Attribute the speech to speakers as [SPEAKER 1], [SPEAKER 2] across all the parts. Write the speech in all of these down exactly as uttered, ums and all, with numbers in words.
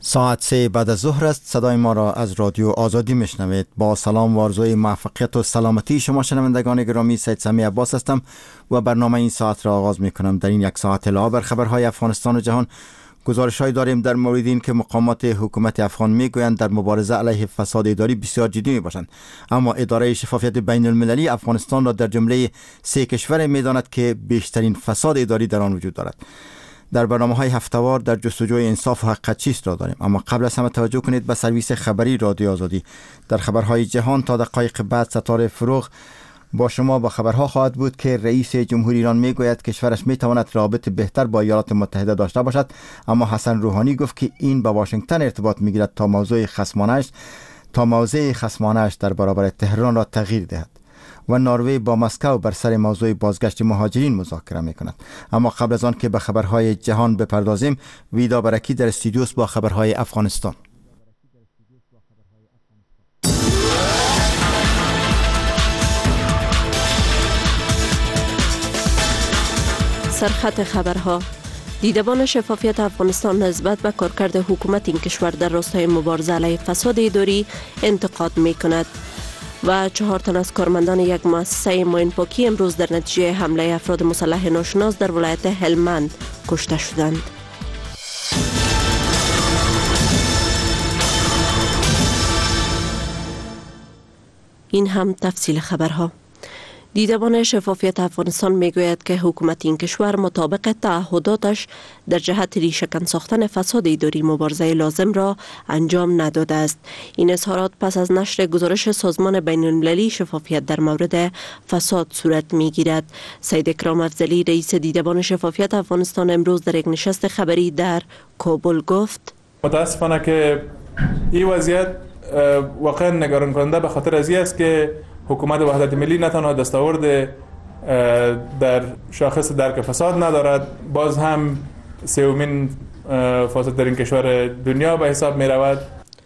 [SPEAKER 1] ساعت سه بعد از ظهر است. صدای ما را از رادیو آزادی میشنوید. با سلام و آرزوی موفقیت و سلامتی شما شنوندگان گرامی، سید سمی عباس هستم و برنامه این ساعت را آغاز می کنم. در این یک ساعت علاوه بر خبرهای افغانستان و جهان، گزارش‌هایی داریم در مورد این که مقامات حکومت افغان میگویند در مبارزه علیه فساد اداری بسیار جدی میباشند، اما اداره شفافیت بین المللی افغانستان را در جمله سه کشور میداند که بیشترین فساد اداری در آن وجود دارد. در برنامه‌های هفته‌وار در جستجوی انصاف و حقیقت چیست را داریم، اما قبل از همه توجه کنید به سرویس خبری رادیو آزادی. در خبرهای جهان تا دقایق بعد ستاره فروغ با شما با خبرها خواهد بود که رئیس جمهوری ایران میگوید کشورش میتواند رابطه بهتر با ایالات متحده داشته باشد، اما حسن روحانی گفت که این با واشنگتن ارتباط میگیرد تا موضوع خصمانه‌اش تا موضع خصمانه‌اش در برابر تهران را تغییر دهد. و نروژ با مسکو بر سر موضوع بازگشت مهاجرین مذاکره میکند. اما قبل از آن که به خبرهای جهان بپردازیم، ویدا برکی در استودیوست با خبرهای افغانستان.
[SPEAKER 2] سرخط خبرها: دیدبان شفافیت افغانستان نسبت به کارکرد حکومت این کشور در راستای مبارزه علیه فساد اداری انتقاد می کند. و چهار تن از کارمندان یک مؤسسه ماین پاکی امروز در نتیجه حمله افراد مسلح ناشناس در ولایت هلمند کشته شدند. این هم تفصیل خبرها. دیدبان شفافیت افغانستان میگوید که حکومت این کشور مطابق تعهداتش در جهت ریشه‌کن ساختن فساد اداری مبارزه لازم را انجام نداده است. این اظهارات پس از نشر گزارش سازمان بین المللی شفافیت در مورد فساد صورت میگیرد. سید اکرام افضلی رئیس دیدبان شفافیت افغانستان امروز در یک نشست خبری در کابل گفت:
[SPEAKER 3] متاسفانه که این وضعیت واقعا نگران کننده به خاطر از این است که حکومت وحدت ملی نه تنها دستاورد در شاخص درک فساد ندارد، باز هم سومین فاسد در این کشور دنیا به حساب می رود.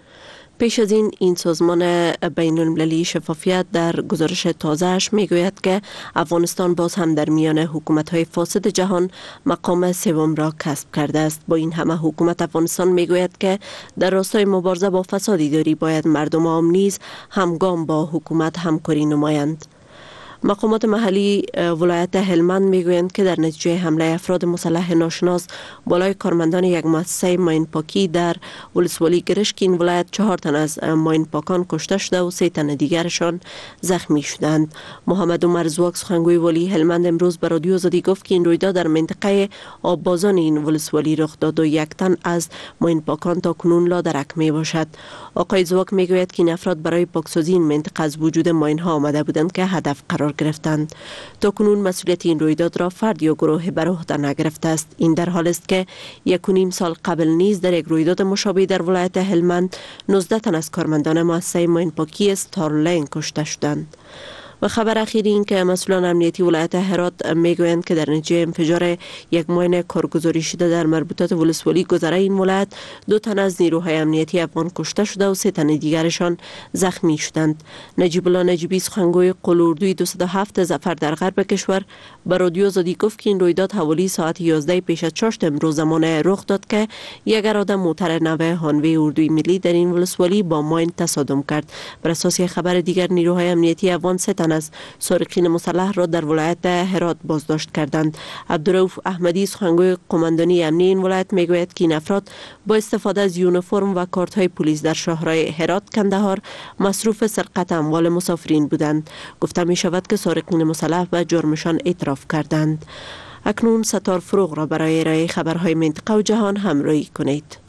[SPEAKER 2] پیش از این این سازمان بین المللی شفافیت در گزارش تازهش می گوید که افغانستان باز هم در میان حکومت های فاسد جهان مقام سوم را کسب کرده است. با این همه حکومت افغانستان می گوید که در راستای مبارزه با فساد اداری باید مردم عام نیز همگام با حکومت همکاری نمایند. مقامات محلی ولایت هلمند میگویند که در نتیجه حمله افراد مسلح ناشناس بالای کارمندان یک مؤسسه ماین پاکی در ولسوالی گرشک این ولایت چهار تن از ماین پاکان کشته شده و سه تن دیگرشان زخمی شدند. محمد عمر زواک سخنگوی والی هلمند امروز به رادیو آزادی گفت که این رویداد در منطقه آببازان این ولسوالی رخ داد و یک تن از ماین پاکان تا کنون لادرک می باشد. آقای زواک میگوید که این افراد برای پاکسازی این منطقه از وجود ماین ها آمده بودند که هدف قرار گرفتند. تا کنون مسئولیت این رویداد را فرد یا گروه بر عهده نگرفته است. این در حال است که یک و نیم سال قبل نیز در یک رویداد مشابه در ولایت هلمند نوزده تن از کارمندان مؤسسه ماین پاکی استارلینگ کشته شدند. و خبر اخیری این که مسئولان امنیتی ولایت هرات میگویند که در نتیجه انفجار یک ماین کارگزاری شده در مربوطات ولسوالی گذره این ولایت دو تن از نیروهای امنیتی افغان کشته شده و سه تن دیگرشان زخمی شدند. نجیب الله نجیبی سخنگوی قلوردوی دویست و هفت ظفر در غرب کشور به رادیو آزادی گفت که این رویداد حوالی ساعت یازده پیش از چاشت امروز زمانه رخ داد که یک اراده موتر نو هانوی اردوی ملی در این ولسوالی با ماین تصادم کرد. بر اساس خبر دیگر نیروهای امنیتی افغان سه تن از سارقین مسلح را در ولایت هرات بازداشت کردند. عبدالرؤوف احمدی سخنگوی قماندانی امنی این ولایت میگوید که این افراد با استفاده از یونیفرم و کارت های پلیس در شهرهای هرات، کندهار مصروف سرقت اموال مسافرین بودند. گفته می شود که سارقین مسلح به جرمشان اعتراف کردند. اکنون ستار فروغ را برای ارائه خبرهای منطقه و جهان همراهی کنید.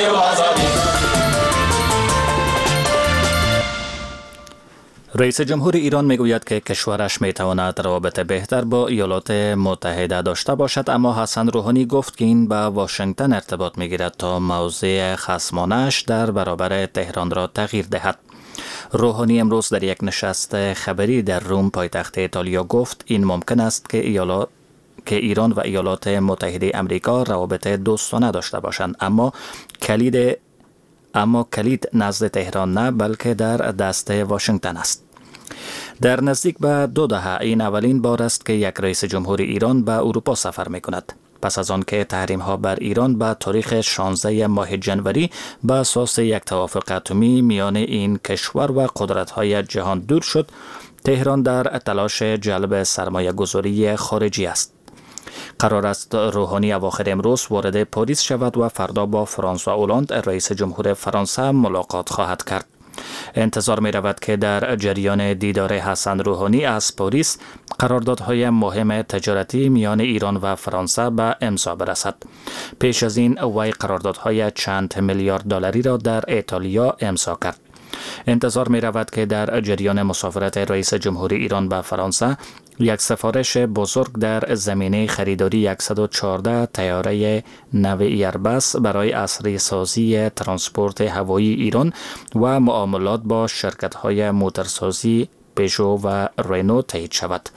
[SPEAKER 4] رئیس جمهور ایران میگوید که کشورش میتواند روابط بهتر با ایالات متحده داشته باشد، اما حسن روحانی گفت که این با واشنگتن ارتباط میگیرد تا موضع خصمانه‌اش در برابر تهران را تغییر دهد. روحانی امروز در یک نشست خبری در روم پایتخت ایتالیا گفت این ممکن است که ایالات که ایران و ایالات متحده آمریکا روابط دوستانه داشته باشند، اما کلید اما کلید نزد تهران نه، بلکه در دست واشنگتن است. در نزدیک به دو دهه این اولین بار است که یک رئیس جمهور ایران به اروپا سفر می کند. پس از آن که تحریم ها بر ایران به تاریخ شانزده ماه جنوری به اساس یک توافق اتمی میان این کشور و قدرت های جهان دور شد، تهران در تلاش جلب سرمایه گذاری خارجی است. قرار است روحانی اواخر امروز وارد پاریس شود و فردا با فرانسوا اولند رئیس جمهور فرانسه ملاقات خواهد کرد. انتظار می رود که در جریان دیدار حسن روحانی از پاریس قراردادهای مهم تجارتی میان ایران و فرانسه به امضا برسد. پیش از این وی قراردادهای چند میلیارد دلاری را در ایتالیا امضا کرد. انتظار می رود که در جریان مسافرت رئیس جمهوری ایران به فرانسه یک سفارش بزرگ در زمینه خریداری صد و چهارده طیاره نو ایربس برای عصری سازی ترانسپورت هوایی ایران و معاملات با شرکت‌های موتورسازی پژو و رنو تایید شود.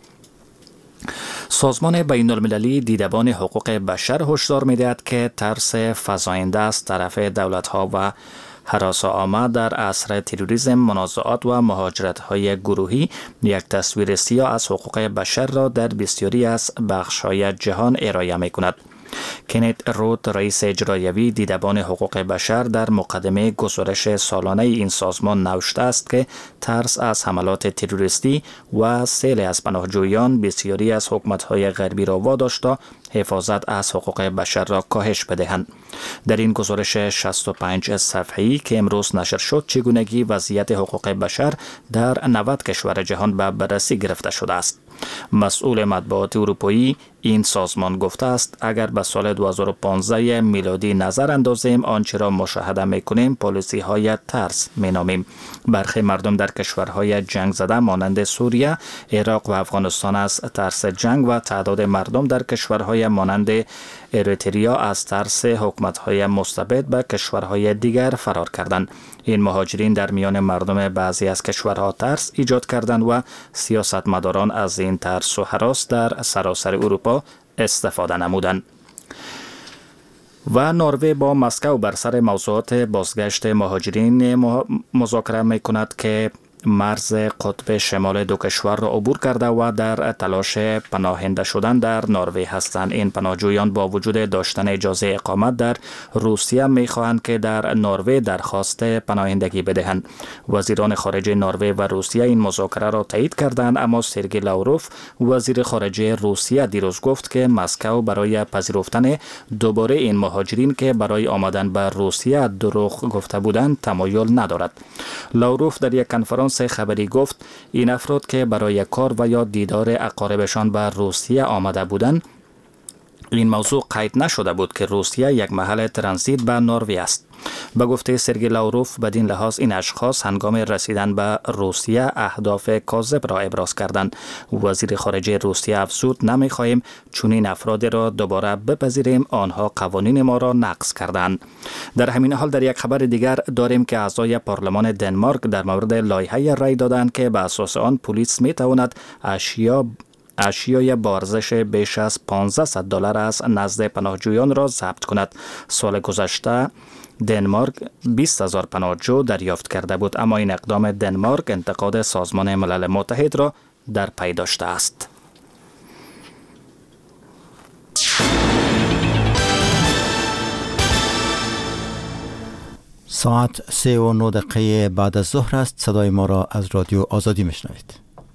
[SPEAKER 4] سازمان بین المللی دیدبان حقوق بشر هشدار می‌دهد که ترس فزاینده از طرف دولت‌ها و هراس آمد در عصر تروریسم، منازعات و مهاجرت‌های گروهی یک تصویر سیاه از حقوق بشر را در بسیاری از بخش‌های جهان ارائه می‌کند. کنت روت، رئیس اجرایی دیدبان حقوق بشر، در مقدمه گزارش سالانه این سازمان نوشته است که ترس از حملات تروریستی و سیل از پناهجویان بسیاری از حکومت‌های غربی را واداشته حفاظت از حقوق بشر را کاهش بدهند. در این گزارش شصت و پنج صفحه‌ای که امروز نشر شد، چگونگی وضعیت حقوق بشر در نود کشور جهان به بررسی گرفته شده است. مسئول مطبوعات اروپایی این سازمان گفته است اگر به سال دو هزار و پانزده میلادی نظر اندازیم، آنچه را مشاهده میکنیم پالیسی های ترس مینامیم. برخی مردم در کشورهای جنگ زده مانند سوریه، عراق و افغانستان از ترس جنگ و تعداد مردم در کشورهای مانند اریتریا از ترس حکومت‌های مستبد به کشورهای دیگر فرار کردند. این مهاجرین در میان مردم بعضی از کشورها ترس ایجاد کردند و سیاستمداران از این ترس و هراس در سراسر اروپا استفاده نمودند. و نروژ با مسکو بر سر موضوعات بازگشت مهاجرین مذاکره می‌کند که مرز قطب شمال دو کشور را عبور کرده و در تلاش پناهنده شدن در نروژ هستند. این پناهجویان با وجود داشتن اجازه اقامت در روسیه می‌خواهند که در نروژ درخواست پناهندگی بدهند. وزیران خارجه نروژ و روسیه این مذاکره را تایید کردند، اما سرگئی لاوروف وزیر خارجه روسیه دیروز گفت که مسکو برای پذیرفتن دوباره این مهاجرین که برای آمدن به روسیه دروغ گفته بودند تمایل ندارد. لاوروف در یک کنفرانس خبری گفت این افراد که برای کار و یا دیدار اقاربشان به روسیه آمده بودند، این موضوع قید نشده بود که روسیه یک محل ترانزیت به نروژ است. به گفته سرگئی لاوروف بدین لحاظ این اشخاص هنگام رسیدن به روسیه اهداف کاذب را ابراز کردند. وزیر خارجه روسیه افزود نمی‌خواهیم چون این افراد را دوباره بپذیریم، آنها قوانین ما را نقض کردند. در همین حال در یک خبر دیگر داریم که اعضای پارلمان دنمارک در مورد لایحه رای دادند که به اساس آن پلیس می‌تواند اشیا اشیای با ارزش بیش از پانصد دلار از نزد پناهجویان را ضبط کند. سال گذشته دنمارک بیست هزار پناهجو دریافت کرده بود، اما این اقدام دنمارک انتقاد سازمان ملل متحد را در پی داشته است.
[SPEAKER 1] ساعت سه و نه دقیقه بعد از ظهر است. صدای ما را از رادیو آزادی میشنوید.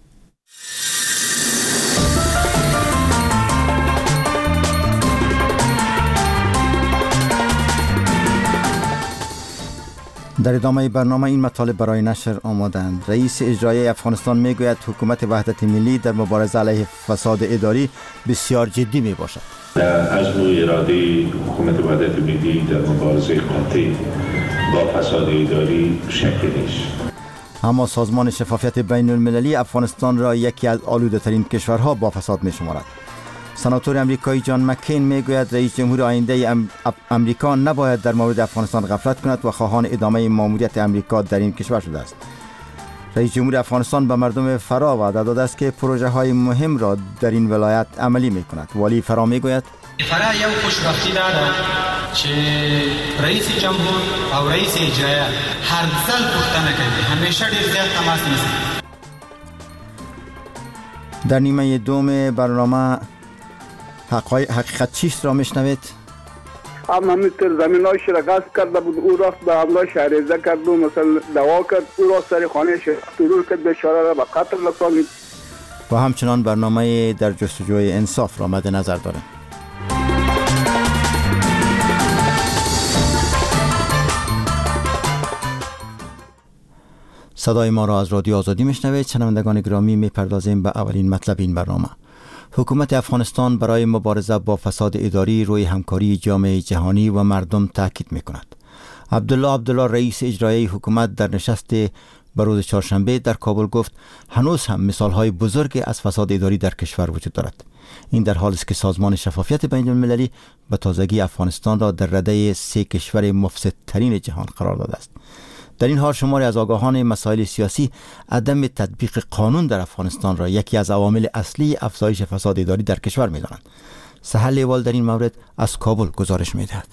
[SPEAKER 1] در ادامه برنامه این مطالب برای نشر آمادند. رئیس اجرایی افغانستان میگوید حکومت وحدت ملی در مبارزه علیه فساد اداری بسیار جدی می باشد.
[SPEAKER 5] از روی اراده حکومت وحدت ملی در مبارزه قاطع با فساد اداری شک نیست.
[SPEAKER 1] اما سازمان شفافیت بین المللی افغانستان را یکی از آلوده ترین کشورها با فساد می شمارد. سناتور امریکایی جان مکین میگوید رئیس جمهور آینده ام... امریکا نباید در مورد افغانستان غفلت کند و خواهان ادامه ماموریت امریکا در این کشور شده است. رئیس جمهور افغانستان به مردم فرا وعده داده است که پروژه های مهم را در این ولایت عملی می کند. والی فرا میگوید
[SPEAKER 6] فرا یو خوشبختی داره چې رئیس جمهور او رئیس اجرایی هر ځل پوښتنه کوي، همیشه ډیر زیات تماس نیسي.
[SPEAKER 1] در نیمه دوم برنامه حقای حقیقت چیست را میشنوید؟
[SPEAKER 7] هم همینطور زمین هایش را غصب کرده بود، او راست به حمله شهریزه کرد و مثلا دوا کرد، او راست سر خانه ترور کرد، بیچاره را به قتل رسانید.
[SPEAKER 1] و همچنان برنامه در جستجوی انصاف را مد نظر داریم. صدای ما را از رادیو آزادی میشنوید. شنوندگان گرامی، میپردازیم به اولین مطلب این برنامه. حکومت افغانستان برای مبارزه با فساد اداری روی همکاری جامعه جهانی و مردم تاکید میکند. عبدالله عبدالله رئیس اجرایی حکومت در نشست به روز چهارشنبه در کابل گفت هنوز هم مثالهای بزرگی از فساد اداری در کشور وجود دارد. این در حالی است که سازمان شفافیت بین المللی به تازگی افغانستان را در رده سه کشور مفسدترین جهان قرار داده است. در این حال شماری از آگاهان مسائل سیاسی عدم تطبیق قانون در افغانستان را یکی از عوامل اصلی افزایش فساد اداری در کشور می‌دانند. سهل لیوال در این مورد از کابل گزارش می‌دهد.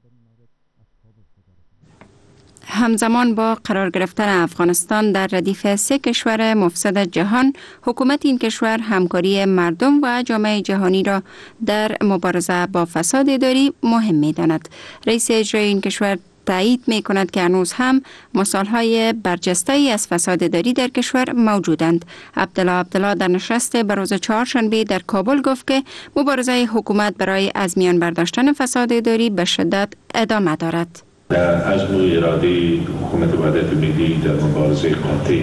[SPEAKER 8] همزمان با قرار گرفتن افغانستان در ردیف سه کشور مفسد جهان، حکومت این کشور همکاری مردم و جامعه جهانی را در مبارزه با فساد اداری مهم می‌داند. رئیس اجرایی این کشور تایید می کند که هنوز هم مثالهای برجسته‌ای از فساد اداری در کشور موجودند. عبدالله عبدالله در نشست به روز چهارشنبه در کابل گفت که مبارزه حکومت برای از میان برداشتن فساد اداری به شدت ادامه دارد.
[SPEAKER 5] عزم و اراده حکومت وحدت ملی در مبارزه قاطع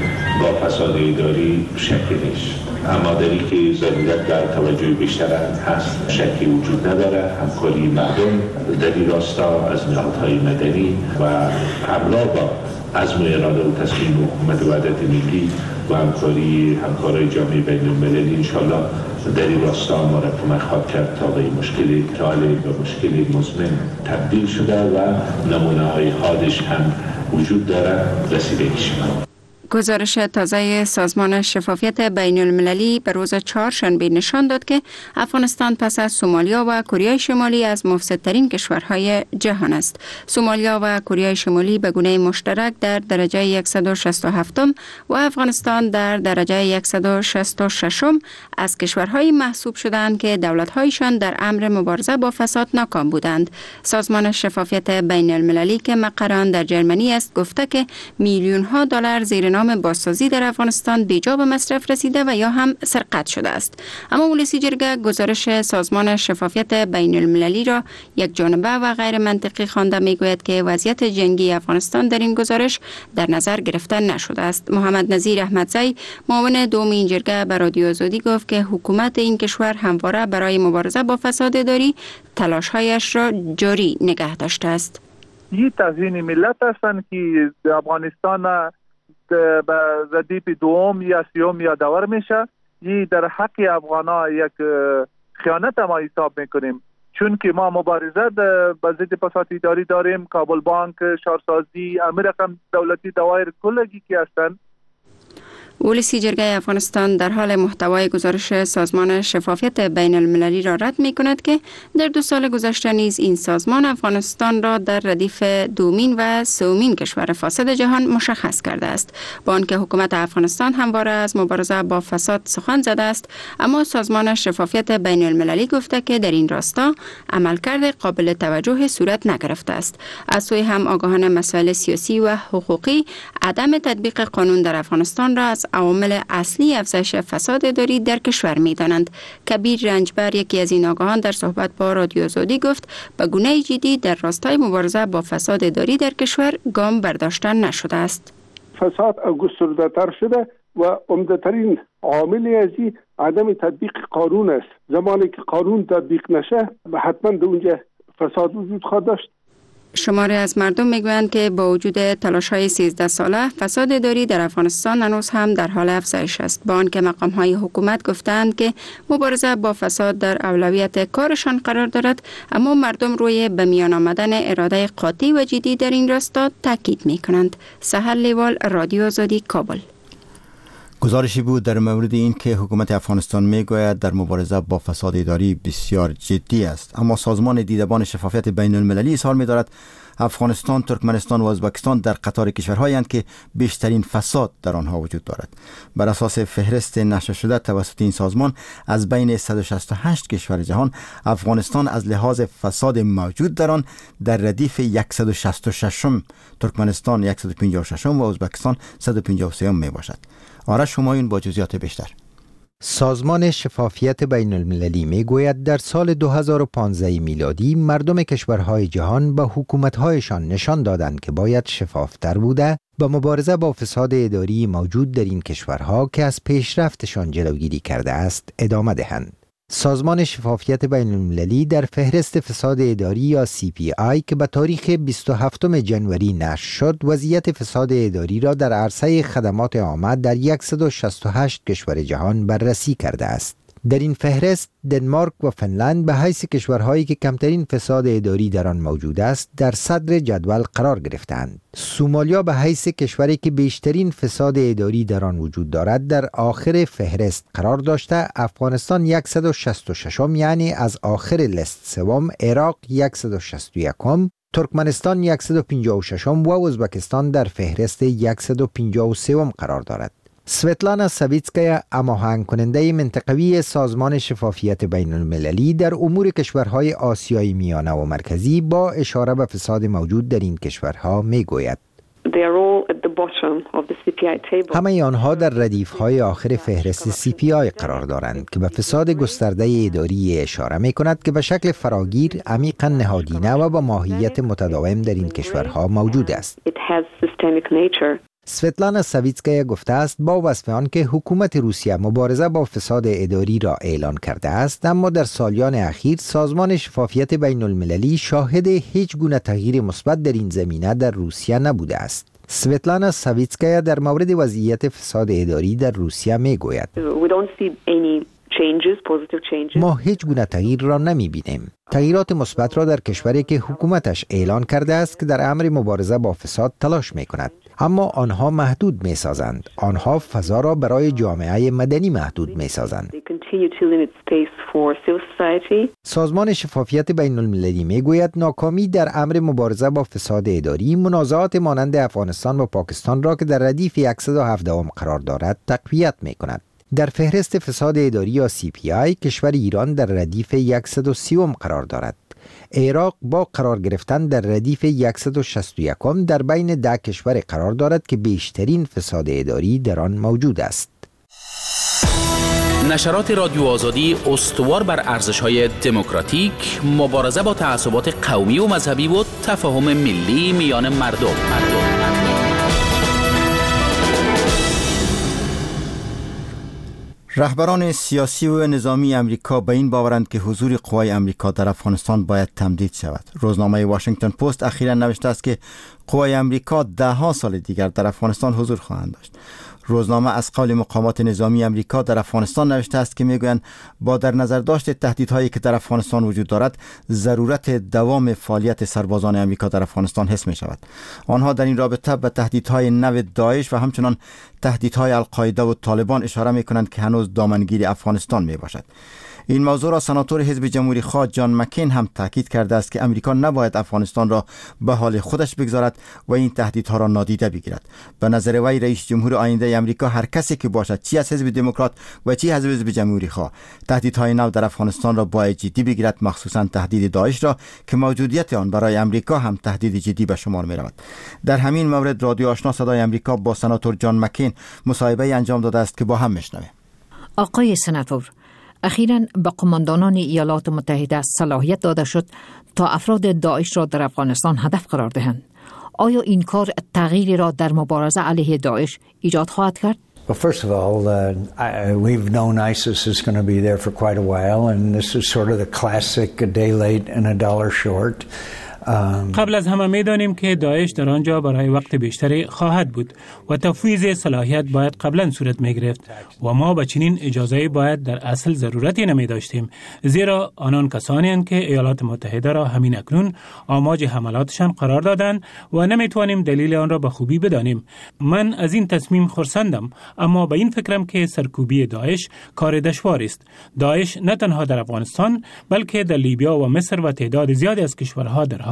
[SPEAKER 5] با فساد اداری شکی نیست، اما در این که ضرورت در توجه بیشتر هست شکی وجود نداره. همکاری مردم در این راستا از نهادهای مدنی و همراه با عزم و اراده و تصمیم حکومت وحدت ملی و همکاری همکارای جامعه بین المللی انشالله در این راستا ما را کمک خواهد کرد تا به این مشکلی که حالی به مشکلی مزمن تبدیل شده و نمونه های حادش هم وجود داره رسیدگی شده.
[SPEAKER 8] گزارش تازه سازمان شفافیت بین المللی به روز چهارشنبه نشان داد که افغانستان پس از سومالیا و کره شمالی از مفسدترین کشورهای جهان است. سومالیا و کره شمالی به گونه مشترک در درجه صد و شصت و هفت و افغانستان در درجه صد و شصت و شش از کشورهای محسوب شدند که دولت‌هایشان در امر مبارزه با فساد ناکام بودند. سازمان شفافیت بین المللی که مقر آن در جرمنی است گفته که میلیون ها دلار زیر نام بازسازی در افغانستان بیجا به مصرف رسیده و یا هم سرقت شده است. اما ولسی جرگه گزارش سازمان شفافیت بین المللی را یک جانبه و غیر منطقی خوانده میگوید که وضعیت جنگی افغانستان در این گزارش در نظر گرفته نشده است. محمد نظیر احمدزی معاون دوم این جرگه به رادیو آزادی گفت که حکومت این کشور همواره برای مبارزه با فساد اداری تلاش‌هایش را جاری نگه داشته است.
[SPEAKER 9] این تضمین ملت هستند که افغانستان به ردیف دوم یا سیوم یا دور میشه. این در حق افغانا یک خیانت ما حساب میکنیم، چون که ما مبارزه با ضد فساد اداری داریم. کابل بانک، شهرسازی، امیر رقم دولتی دوایر کلگی که هستند.
[SPEAKER 8] ولسی جرگه افغانستان در حال محتوای گزارش سازمان شفافیت بین المللی را رد می کند که در دو سال گذشته نیز این سازمان افغانستان را در ردیف دومین و سومین کشور فاسد جهان مشخص کرده است. با آنکه حکومت افغانستان همواره از مبارزه با فساد سخن زده است، اما سازمان شفافیت بین المللی گفته که در این راستا عملکرد قابل توجه صورت نگرفته است. از سوی هم آگاهان مسائل سیاسی و حقوقی عدم تطبیق قانون در افغانستان را از عوامل اصلی افزایش فساد اداری در کشور می‌دانند. کبیر رنجبر، یکی از این آگاهان، در صحبت با رادیو آزادی گفت به گونه جدی در راستای مبارزه با فساد اداری در کشور گام برداشته نشده است.
[SPEAKER 7] فساد گسترده‌تر شده و عمده‌ترین عامل از این عدم تطبیق قانون است. زمانی که قانون تطبیق نشه حتما در اونجا فساد وجود خواهد داشت.
[SPEAKER 8] شماری از مردم میگویند که با وجود تلاش‌های سیزده ساله فساد اداری در افغانستان هنوز هم در حال افزایش است. با آنکه مقام‌های حکومت گفتند که مبارزه با فساد در اولویت کارشان قرار دارد، اما مردم روی به میان آمدن اراده قاطع و جدی در این راستا تاکید می‌کنند. سهل لیوال، رادیو آزادی، کابل.
[SPEAKER 1] گزارشی بود در مورد این که حکومت افغانستان میگوید در مبارزه با فساد اداری بسیار جدی است، اما سازمان دیدبان شفافیت بین المللی اظهار می‌دارد افغانستان، ترکمنستان و ازبکستان در قطار کشورهایی هستند که بیشترین فساد در آنها وجود دارد. بر اساس فهرست نشر شده توسط این سازمان، از بین صد و شصت و هشت کشور جهان، افغانستان از لحاظ فساد موجود در آن در ردیف صد و شصت و شش، ترکمنستان صد و پنجاه و شش و ازبکستان صد و پنجاه و سه می باشد. آرش همایون با جزئیات بیشتر.
[SPEAKER 10] سازمان شفافیت بین المللی می گوید در سال دو هزار و پانزده میلادی مردم کشورهای جهان به حکومتهایشان نشان دادند که باید شفافتر بوده با مبارزه با فساد اداری موجود در این کشورها که از پیشرفتشان جلوگیری کرده است ادامه دهند. سازمان شفافیت بین المللی در فهرست فساد اداری یا سی پی آی که به تاریخ بیست و هفتم ژانویه نشر شد، وضعیت فساد اداری را در عرصه خدمات عامه در صد و شصت و هشت کشور جهان بررسی کرده است. در این فهرست دنمارک و فنلند به حیث کشورهایی که کمترین فساد اداری در آن موجود است در صدر جدول قرار گرفتند. سومالیا به حیث کشوری که بیشترین فساد اداری در آن وجود دارد در آخر فهرست قرار داشته. افغانستان صد و شصت و شش، یعنی از آخر لیست سوم، عراق صد و شصت و یک، ترکمنستان صد و پنجاه و شش و ازبکستان در فهرست صد و پنجاه و سه قرار دارد. سویتلانا ساویتسکایا، هماهنگ کننده منطقوی سازمان شفافیت بین المللی در امور کشورهای آسیای میانه و مرکزی، با اشاره به فساد موجود در این کشورها می گوید همه آنها در ردیف‌های آخر فهرست سی پی آی قرار دارند که به فساد گسترده اداری اشاره می کند که به شکل فراگیر، عمیقاً نهادینه و با ماهیت متداوم در این کشورها موجود است. سویتلانا ساویتسکایا گفته است با وصف آن که حکومت روسیه مبارزه با فساد اداری را اعلان کرده است، اما در سالیان اخیر سازمان شفافیت بین المللی شاهد هیچ گونه تغییر مثبت در این زمینه در روسیه نبوده است. سویتلانا ساویتسکایا در مورد وضعیت فساد اداری در روسیه می گوید ما هیچ گونه تغییر را نمی بینیم. تغییرات مثبت را در کشوری که حکومتش اعلان کرده است که در امر مبارزه با فساد تلاش می کند، اما آنها محدود می سازند. آنها فضا را برای جامعه مدنی محدود می سازند. سازمان شفافیت بین المللی می گوید ناکامی در امر مبارزه با فساد اداری منازعات مانند افغانستان و پاکستان را که در ردیف صد و هفده قرار دارد تقویت می کند. در فهرست فساد اداری یا سی پی آی کشور ایران در ردیف صد و سی قرار دارد. عراق با قرار گرفتن در ردیف صد و شصت و یک در بین ده کشور قرار دارد که بیشترین فساد اداری در آن موجود است.
[SPEAKER 11] نشرات رادیو آزادی استوار بر ارزش‌های دموکراتیک، مبارزه با تعصبات قومی و مذهبی و تفاهم ملی میان مردم. مردم.
[SPEAKER 1] رهبران سیاسی و نظامی امریکا به این باورند که حضور قوای امریکا در افغانستان باید تمدید شود. روزنامه واشنگتن پست اخیراً نوشته است که قوای امریکا ده ها سال دیگر در افغانستان حضور خواهند داشت. روزنامه از قول مقامات نظامی امریکا در افغانستان نوشته است که میگویند با در نظر داشت تهدیدهایی که در افغانستان وجود دارد، ضرورت دوام فعالیت سربازان امریکا در افغانستان حس می شود. آنها در این رابطه به تهدیدهای نو داعش و همچنان تهدیدهای القاعده و طالبان اشاره می کنند که هنوز دامنگیر افغانستان می باشد. این موضوع را سناتور حزب جمهوری خواه جان مکین هم تاکید کرده است که امریکا نباید افغانستان را به حال خودش بگذارد و این تهدیدها را نادیده بگیرد. به نظر وی رئیس جمهور آینده امریکا هر کسی که باشد، چی از حزب دموکرات و چی از حزب جمهوری خواه، تهدیدهای نو در افغانستان را باید جدی بگیرد، مخصوصا تهدید داعش را که موجودیت آن برای امریکا هم تهدید جدی به شمار می رود. در همین مورد رادیو آشنا صدای امریکا با سناتور جان مکین مصاحبه انجام داده است که با هم میشنویم.
[SPEAKER 12] آقای سناتور، اخیراً به قماندانان ایالات متحده صلاحیت داده شد تا افراد داعش را در افغانستان هدف قرار دهند. آیا این کار تغییری را در مبارزه علیه داعش ایجاد خواهد کرد؟
[SPEAKER 13] Well, first of all, uh, I, we've known ISIS is going to be there for quite a while, and this is sort of the classic a day late and a dollar short.
[SPEAKER 14] قبل از همه می‌دانیم که داعش در آنجا برای وقت بیشتری خواهد بود و تفویض صلاحیت باید قبلا صورت می‌گرفت و ما به چنین اجازه باید در اصل ضرورتی نمی داشتیم، زیرا آنان کسانی هستند که ایالات متحده را همین اکنون آماج حملاتشان قرار دادند و نمی‌توانیم دلیل آن را به خوبی بدانیم. من از این تصمیم خرسندم، اما به این فکرم که سرکوبی داعش کار دشواری است. داعش نه تنها در افغانستان بلکه در لیبیا و مصر و تعداد زیادی از کشورها در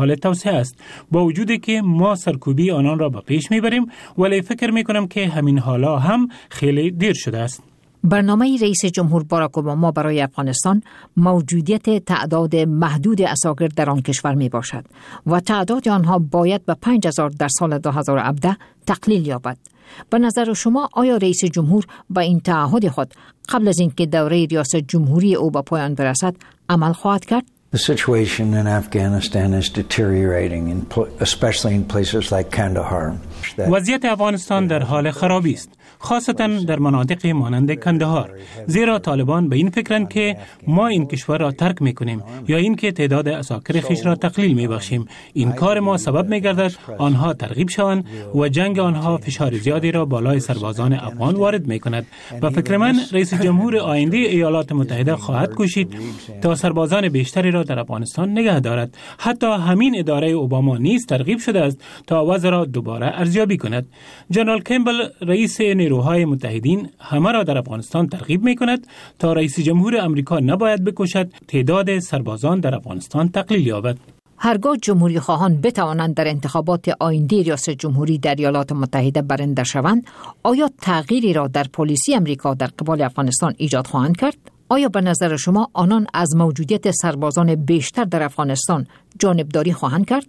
[SPEAKER 14] حال توسعه است. با وجودی که ما سرکوبی آنان را به پیش میبریم، ولی فکر میکنم که همین حالا هم خیلی دیر شده است.
[SPEAKER 12] برنامه رئیس جمهور باراک اوباما برای افغانستان موجودیت تعداد محدود اساکر در آن کشور می باشد و تعداد آنها باید به پنج هزار در سال دو هزار و هفده تقلیل یابد. به نظر شما آیا رئیس جمهور با این تعهد خود قبل از اینکه دوره ریاست جمهوری او به پایان برسد عمل خواهد کرد؟
[SPEAKER 13] The situation in Afghanistan is deteriorating, in especially in places like Kandahar.
[SPEAKER 14] وضعیت افغانستان در حال خرابی است، خاصتا در مناطق مانند کندهار، زیرا طالبان به این فکرند که ما این کشور را ترک میکنیم یا اینکه تعداد اساکر خیش را تقلیل میبخشیم. این کار ما سبب میگردد آنها ترغیب شوند و جنگ آنها فشار زیادی را بالای سربازان افغان وارد میکند. و فکر من رئیس جمهور آینده ایالات متحده خواهد کوشید تا سربازان بیشتری را در افغانستان نگه دارد. حتی همین اداره اوباما نیز ترغیب شده است تا وضع را دوباره ارزیابی کند. جنرال کمبل رئیس نیروهای متحدین همه را در افغانستان ترغیب می کند تا رئیس جمهور امریکا نباید بکوشد تعداد سربازان در افغانستان تقلیل یابد.
[SPEAKER 12] هرگاه جمهوری خواهان بتوانند در انتخابات آینده ریاست جمهوری در ایالات متحده برنده شوند، آیا تغییری را در پالیسی امریکا در قبال افغانستان ایجاد خواهند کرد؟ آیا به نظر شما آنان از موجودیت سربازان بیشتر در افغانستان جانبداری خواهند کرد؟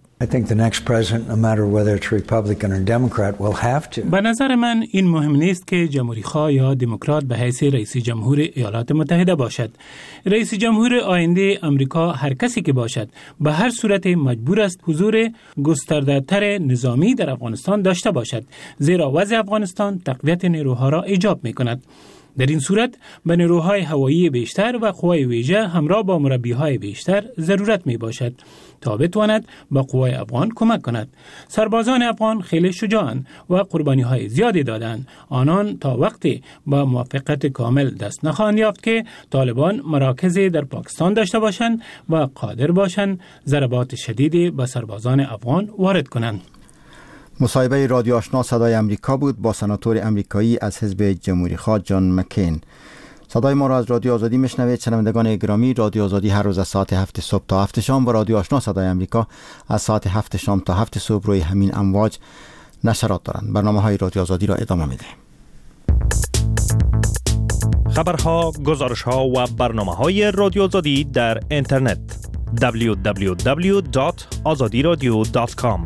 [SPEAKER 14] به نظر من این مهم نیست که جمهوری خواه یا دموکرات به حیث رئیس جمهور ایالات متحده باشد. رئیس جمهور آینده امریکا هر کسی که باشد به هر صورت مجبور است حضور گسترده‌تر نظامی در افغانستان داشته باشد، زیرا وضع افغانستان تقویت نیروها را ایجاب می‌کند. در این صورت به نیروهای هوایی بیشتر و قوای ویژه همراه با مربیهای بیشتر ضرورت می باشد تا بتواند به قوای افغان کمک کند. سربازان افغان خیلی شجاعند و قربانی های زیادی دادند. آنان تا وقتی با موافقت کامل دست نخواهند یافت که طالبان مراکزی در پاکستان داشته باشند و قادر باشند ضربات شدیدی به سربازان افغان وارد کنند.
[SPEAKER 1] مصاحبه رادیو آشنا صدای امریکا بود با سناتور امریکایی از حزب جمهوری خواه جان مکین. صدای ما را از رادیو آزادی میشنوید. شنوندگان گرامی، رادیو آزادی هر روز از ساعت هفت صبح تا هفت شام و رادیو آشنا صدای امریکا از ساعت هفت شام تا هفت صبح روی همین امواج نشرات دارند. برنامه های رادیو آزادی را ادامه میده.
[SPEAKER 15] خبرها، گزارش‌ها و برنامه‌های رادیو آزادی در اینترنت دبلیو دبلیو دبلیو دات آزادی رادیو دات کام.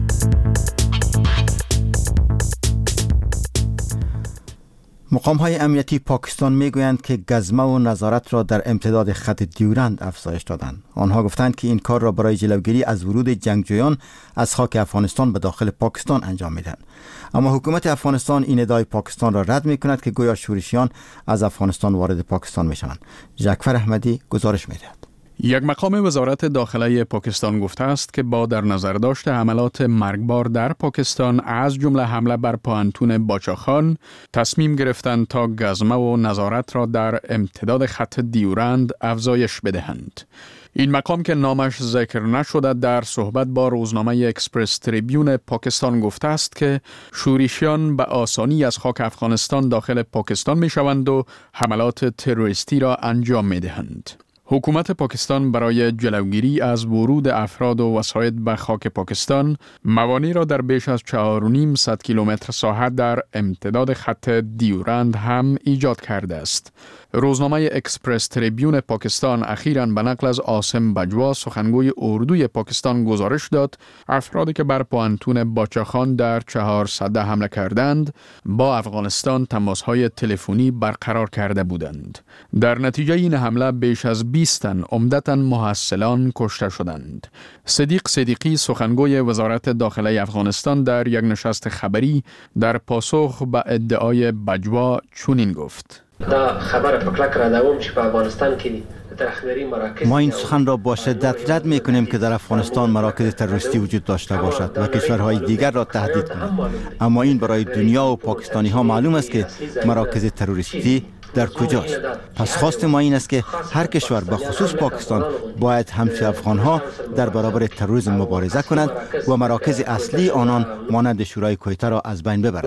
[SPEAKER 1] مقام‌های امنیتی پاکستان میگویند که گزمه و نظارت را در امتداد خط دیورند افزایش دادند. آنها گفتند که این کار را برای جلوگیری از ورود جنگجویان از خاک افغانستان به داخل پاکستان انجام میدهند. اما حکومت افغانستان این ادعای پاکستان را رد میکند که گویا شورشیان از افغانستان وارد پاکستان میشوند. جعفر احمدی گزارش میدهد.
[SPEAKER 16] یک مقام وزارت داخله پاکستان گفته است که با در نظر داشت حملات مرگبار در پاکستان از جمله حمله بر پوهنتون باچاخان تصمیم گرفتند تا گزمه و نظارت را در امتداد خط دیورند افزایش بدهند. این مقام که نامش ذکر نشده در صحبت با روزنامه اکسپرس تریبیون پاکستان گفته است که شورشیان به آسانی از خاک افغانستان داخل پاکستان می شوند و حملات تروریستی را انجام می دهند. حکومت پاکستان برای جلوگیری از ورود افراد و وسایط به خاک پاکستان موانع را در بیش از چهار و نیم صد کیلومتر ساحه در امتداد خط دیورند هم ایجاد کرده است. روزنامه اکسپرس تریبیون پاکستان اخیراً به نقل از عاصم بجوا سخنگوی اردوی پاکستان گزارش داد افرادی که بر پوهنتون باچاخان در چهار سده حمله کردند با افغانستان تماس‌های تلفنی برقرار کرده بودند. در نتیجه این حمله بیش از بیست تن عمدتاً محصلان کشته شدند. صدیق صدیقی سخنگوی وزارت داخله افغانستان در یک نشست خبری در پاسخ به ادعای بجوا چنین گفت:
[SPEAKER 17] دا خبر پکلک را دوم چې په افغانستان کې
[SPEAKER 1] ما این سخن را با شدت رد می کنیم که در افغانستان مراکز تروریستی وجود داشته باشد و کشورهای دیگر را تهدید کند. اما این برای دنیا و پاکستانی ها معلوم است که مراکز تروریستی در کجاست. پس خواست ما این است که هر کشور به خصوص پاکستان باید همچون افغان ها در برابر تروریسم مبارزه کند و مراکز اصلی آنان مانند شورای کویته را از بین ببرد.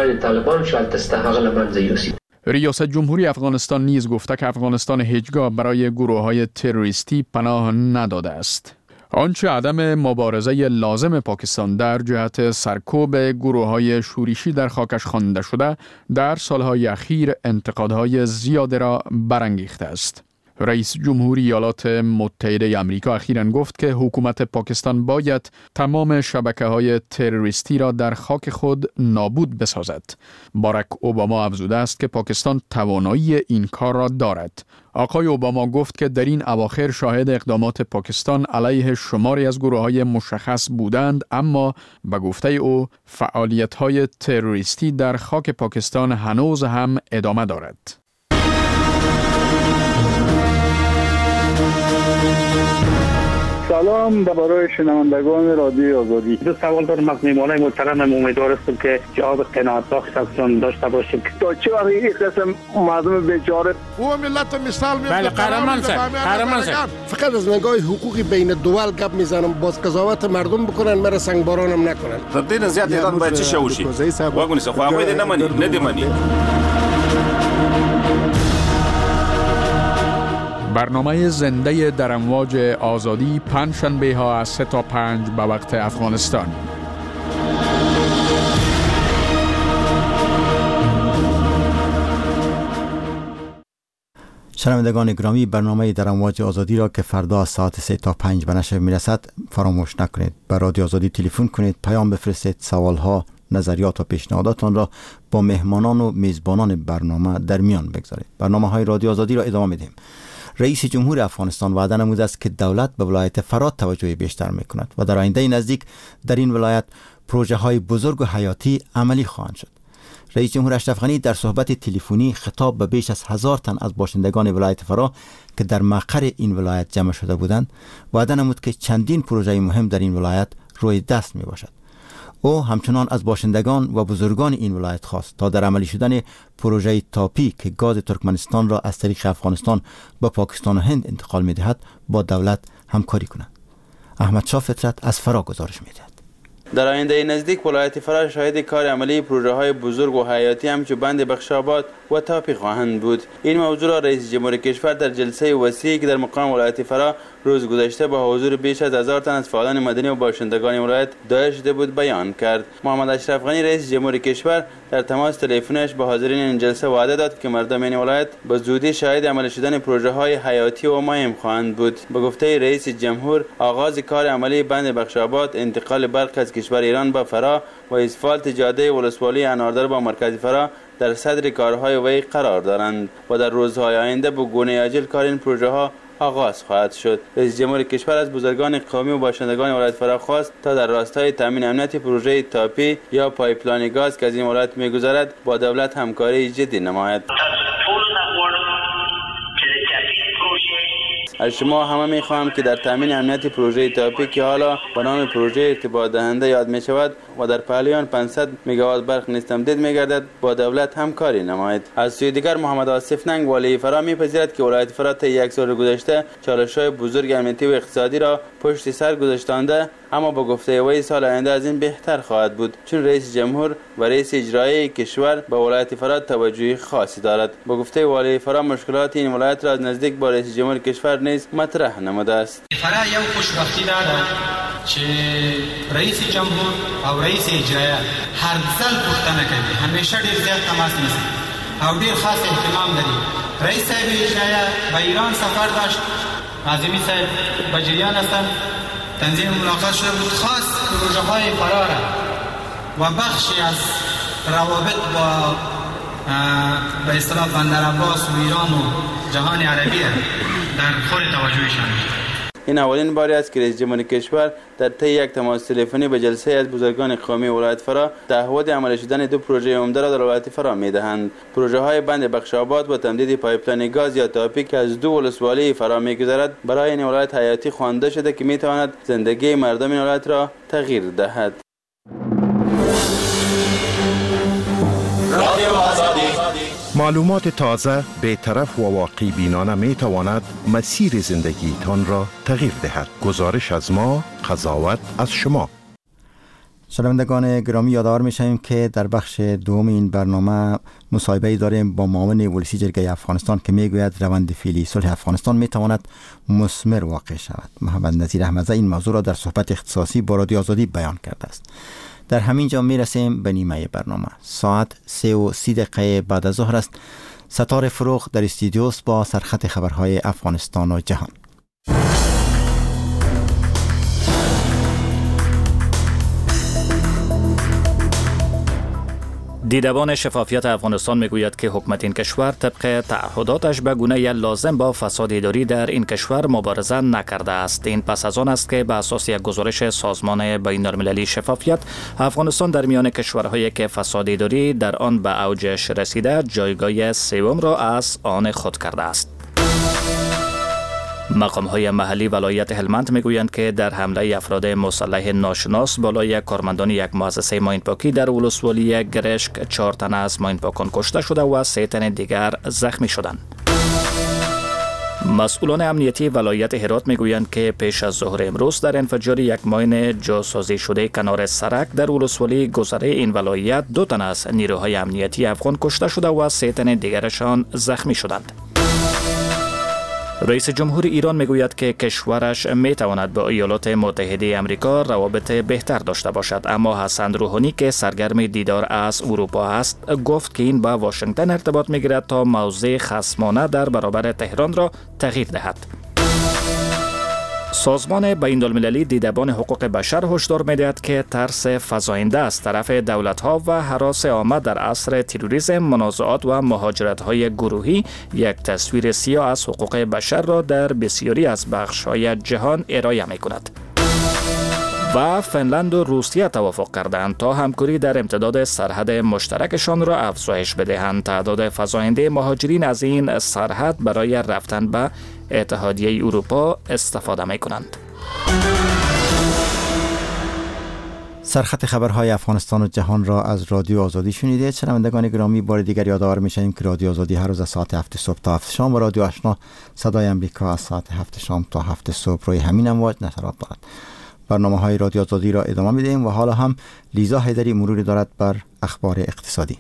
[SPEAKER 16] ریاست جمهوری افغانستان نیز گفته که افغانستان هیچگاه برای گروه‌های تروریستی پناه نداده است. آنچه عدم مبارزه لازم پاکستان در جهت سرکوب گروه‌های شورشی در خاکش خوانده شده، در سالهای اخیر انتقادهای زیاد را برانگیخته است. رئیس جمهوری ایالات متحده آمریکا اخیراً گفت که حکومت پاکستان باید تمام شبکه‌های تروریستی را در خاک خود نابود بسازد. باراک اوباما افزوده است که پاکستان توانایی این کار را دارد. آقای اوباما گفت که در این اواخر شاهد اقدامات پاکستان علیه شماری از گروه‌های مشخص بودند، اما به گفته او فعالیت‌های تروریستی در خاک پاکستان هنوز هم ادامه دارد.
[SPEAKER 18] سلام برای شنوندگان رادیو آزادی. دو سوال دارم از میهمانای محترم. امیدوار هستم که جواب قناعت بخش ازشون داشته باشیم.
[SPEAKER 7] تا چه وقت این قسم مردم بیچاره
[SPEAKER 19] او ملت مثال میزنه؟
[SPEAKER 20] بله قهرمان صاحب، قهرمان صاحب.
[SPEAKER 19] فقط از نگاه حقوقی بین دول گپ میزنم، باز قضاوت مردم بکنن، مرا سنگبارانم نکنن.
[SPEAKER 20] تر دې زیات اعلان باید چی شوشي. واګونی څه خو هغه نه مني، نه دی مني.
[SPEAKER 16] برنامه زنده در امواج آزادی پنجشنبه ها از سه تا پنج به وقت افغانستان.
[SPEAKER 1] شنوندگان گرامی، برنامه در امواج آزادی را که فردا از ساعت سه تا پنج به نشر میرسد فراموش نکنید. به رادیو آزادی تلفن کنید، پیام بفرستید، سوالها، نظریات و پیشنهاداتان را با مهمانان و میزبانان برنامه در میان بگذارید. برنامه های رادیو آزادی را ادامه میدیم. رئیس جمهور افغانستان وعده نموده است که دولت به ولایت فرات توجه بیشتر میکند و در آینده نزدیک در این ولایت پروژه های بزرگ و حیاتی عملی خواهند شد. رئیس جمهور اشرف غنی در صحبت تلفنی خطاب به بیش از هزار تن از باشندگان ولایت فرا که در مقر این ولایت جمع شده بودند وعده نمود که چندین پروژه مهم در این ولایت روی دست می باشد. او همچنان از باشندگان و بزرگان این ولایت خواست تا در عملی شدن پروژه تاپی که گاز ترکمنستان را از طریق افغانستان به پاکستان و هند انتقال می دهد با دولت همکاری کنند. احمد شاه فطرت از فرا گزارش می دهد.
[SPEAKER 21] در آینده نزدیک ولایت فرا شاهد کار عملی پروژه های بزرگ و حیاتی همچون بند بخشاباد و تاپی خواهند بود. این موضوع را رئیس جمهور کشور در جلسه وسیعی که در مقام ولایت فرا روز گذشته با حضور بیش از هزار تن از فعالان مدنی و باشندگان ولایت دایر شده بود بیان کرد. محمد اشرف غنی رئیس جمهور کشور در تماس تلفنیش با حاضرین این جلسه وعده داد که مردم این ولایت به زودی شاهد عملی شدن پروژه های حیاتی و مهم خواهند بود. به گفته رئیس جمهور، آغاز کار عملی بند بخشاباد، انتقال برق از کشور ایران به فرا و اسفالت جاده ولسوالی اناردر با مرکز فرا در صدر کارهای وی قرار دارند و در روزهای آینده به گونه عاجل کار این پروژه ها آغاز خواهد شد. رئیس جمهور کشور از بزرگان قومی و باشندگان ولایت فرا خواست تا در راستای تامین امنیت پروژه تاپی یا پایپلاین گاز که از این ولایت می‌گذرد با دولت همکاری جدی نماید. از شما همه میخواهم که در تامین امنیت پروژه تاپی که حالا به نام پروژه ارتباط دهنده یاد می شود و در پهلوان پانصد مگاوات برق نیز تمدید می گردد با دولت همکاری نماید. از سوی دیگر محمد آصف ننگ والی فرا میپذیرد که ولایت فرا تا یک سال گذشته چالش‌های بزرگ امنیتی و اقتصادی را پشت سر گذاشتانده، اما با گفته وی سال آینده از این بهتر خواهد بود، چون رئیس جمهور و رئیس اجرایی کشور به ولایت فرا توجهی خاصی دارد. با گفته والی فرا مشکلات این ولایت را از نزدیک با رئیس جمهور کشور نیز مطرح نموده است.
[SPEAKER 6] فرا یو خوشبختی داره چې رئیس جمهور او رئیس اجرایی هر ځل پوښتنه کوي، همیشه ډیر زیات تماس نیسي او ډیر خاص اهتمام لري. رئیس صاحب اجرایی به ایران سفر داشت، عظیمی صاحب به جریان هستند، تنظیم ملاقات شده بود، خاص پروژه های فرا و بخشی از روابط با به اصطلاح بندر عباس و ایران و جهان عربی در خور توجهشان.
[SPEAKER 21] این اولین باری است که رئیس جمهور کشور در طی یک تماس تلفنی به جلسه از بزرگان قومی ولایت فرا تعهد عملی شدن دو پروژه عمده را در ولایت فرا می‌دهند. پروژه های بند بخشاباد و تمدید پایپلاین گاز یا تاپی که از دو ولسوالی فرا می‌گذرد برای این ولایت حیاتی خوانده شده که می‌تواند زندگی مردم این ولایت را تغییر دهد.
[SPEAKER 22] معلومات تازه، بی‌طرف و واقعی بینانه می تواند مسیر زندگی تان را تغییر دهد. گزارش از ما، قضاوت از شما.
[SPEAKER 1] شنوندگان گرامی، یادآور می‌شویم که در بخش دوم این برنامه مصاحبه‌ای داریم با معاون ولسی جرگه افغانستان که میگوید روند فعلی صلح افغانستان میتواند مثمر واقع شود. محمد نظیر احمدزی این موضوع را در صحبت اختصاصی با رادیو آزادی بیان کرده است. در همین جا میرسیم به نیمه برنامه. ساعت سه و سی دقیقه بعد از ظهر است. ستاره فروغ در استودیوست با سرخط خبرهای افغانستان و جهان.
[SPEAKER 4] دیدبان شفافیت افغانستان میگوید که حکومت این کشور طبق تعهداتش به گونه لازم با فساد اداری در این کشور مبارزه نکرده است. این پس از آن است که به اساس یک گزارش سازمان بین‌المللی شفافیت، افغانستان در میان کشورهایی که فساد اداری در آن به اوجش رسیده جایگاه سوم را از آن خود کرده است. مقام‌های محلی ولایت هلمند میگویند که در حمله افراد مسلح ناشناس بالای کارمندان یک مؤسسه ماینپاکی در ولسوالی گرشک چهار تن از ماینپاکان کشته شده و سه تن دیگر زخمی شدند. مسئولان امنیتی ولایت هرات میگویند که پیش از ظهر امروز در انفجار یک ماین جاسازی شده کنار سرک در ولسوالی گذره این ولایت دو تن از نیروهای امنیتی افغان کشته شده و سه تن دیگرشان زخمی شدند. رئیس جمهور ایران میگوید که کشورش میتواند با ایالات متحده آمریکا روابط بهتر داشته باشد، اما حسن روحانی که سرگرم دیدار از اروپا است گفت که این با واشنگتن ارتباط میگیرد تا موضع خصمانه در برابر تهران را تغییر دهد. سازمان بین‌المللی دیدبان حقوق بشر هشدار می‌دهد که ترس فزاینده از طرف دولت‌ها و هراس عامه در عصر تروریسم، منازعات و مهاجرت‌های گروهی یک تصویر سیاه از حقوق بشر را در بسیاری از بخش‌های جهان ارائه می‌کند. و فنلند و روسیه توافق کردند تا همکاری در امتداد سرحد مشترکشان را افزایش بدهند. تعداد فزاینده مهاجرین از این سرحد برای رفتن به اتحادیه اروپا استفاده می کنند.
[SPEAKER 1] سرخط خبرهای افغانستان و جهان را از رادیو آزادی شنیدید. شنوندگان گرامی، بار دیگر یادآور می‌شویم که رادیو آزادی هر روز از ساعت هفت صبح تا هفت شام و رادیو آشنا صدای امریکا از ساعت هفت شام تا هفت صبح روی همین امواج نشرات دارد. برنامه های رادیو آزادی را ادامه میدهیم و حالا هم لیزا حیدری مروری دارد بر اخبار اقتصادی.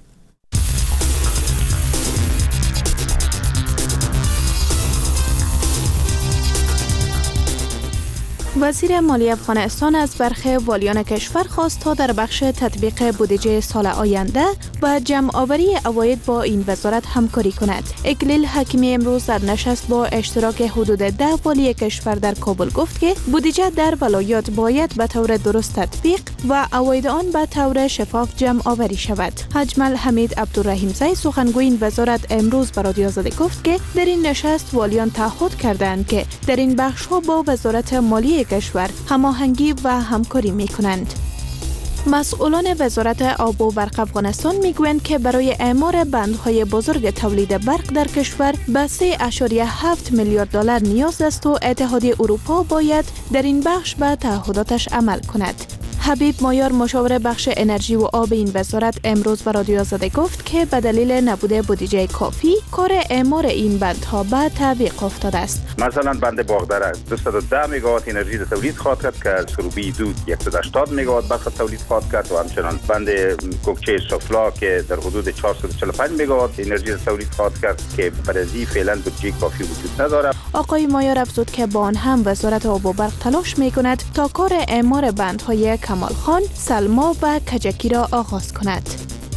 [SPEAKER 2] وزیر مالی افغانستان از برخی والیان کشور خواست تا در بخش تطبیق بودجه سال آینده و جمع آوری عواید با این وزارت همکاری کند. اکلیل حکیمی امروز در نشست با اشتراک حدود ده والی کشور در کابل گفت که بودجه در ولایات باید به طور درست تطبیق و عواید آن به طور شفاف جمع آوری شود. اجمل حمید عبدالرحیمزی سخنگوی این وزارت امروز به رادیو آزادی گفت که در این نشست والیان تعهد کردند که در این بخش‌ها با وزارت مالی کشور هماهنگی و همکاری می‌کنند. مسئولان وزارت آب و برق افغانستان میگویند که برای اعمار بندهای بزرگ تولید برق در کشور به سه ممیز هفت میلیارد دلار نیاز است و اتحادیه اروپا باید در این بخش به تعهداتش عمل کند. حبیب مایار مشاور بخش انرژی و آب این وزارت امروز به رادیو آزادی گفت که به دلیل نبود بودجه کافی کار اعمار این بندها به تعویق افتاده است.
[SPEAKER 3] مثلا بند باغدره دویست و ده مگاوات انرژی تولید خواهد کرد که از سروبی دود صد و هشتاد مگاوات برق تولید خواهد کرد و همچنان بند کوکچه سفلا که در حدود چهارصد و چهل و پنج مگاوات انرژی تولید خواهد کرد که برای فعلا بودجه کافی وجود ندارد.
[SPEAKER 2] آقای مایار افزود که با آن هم وزارت آب و برق تلاش می‌کند تا کار اعمار بندهای کمال خان، سلما و کجکی را آغاز کند.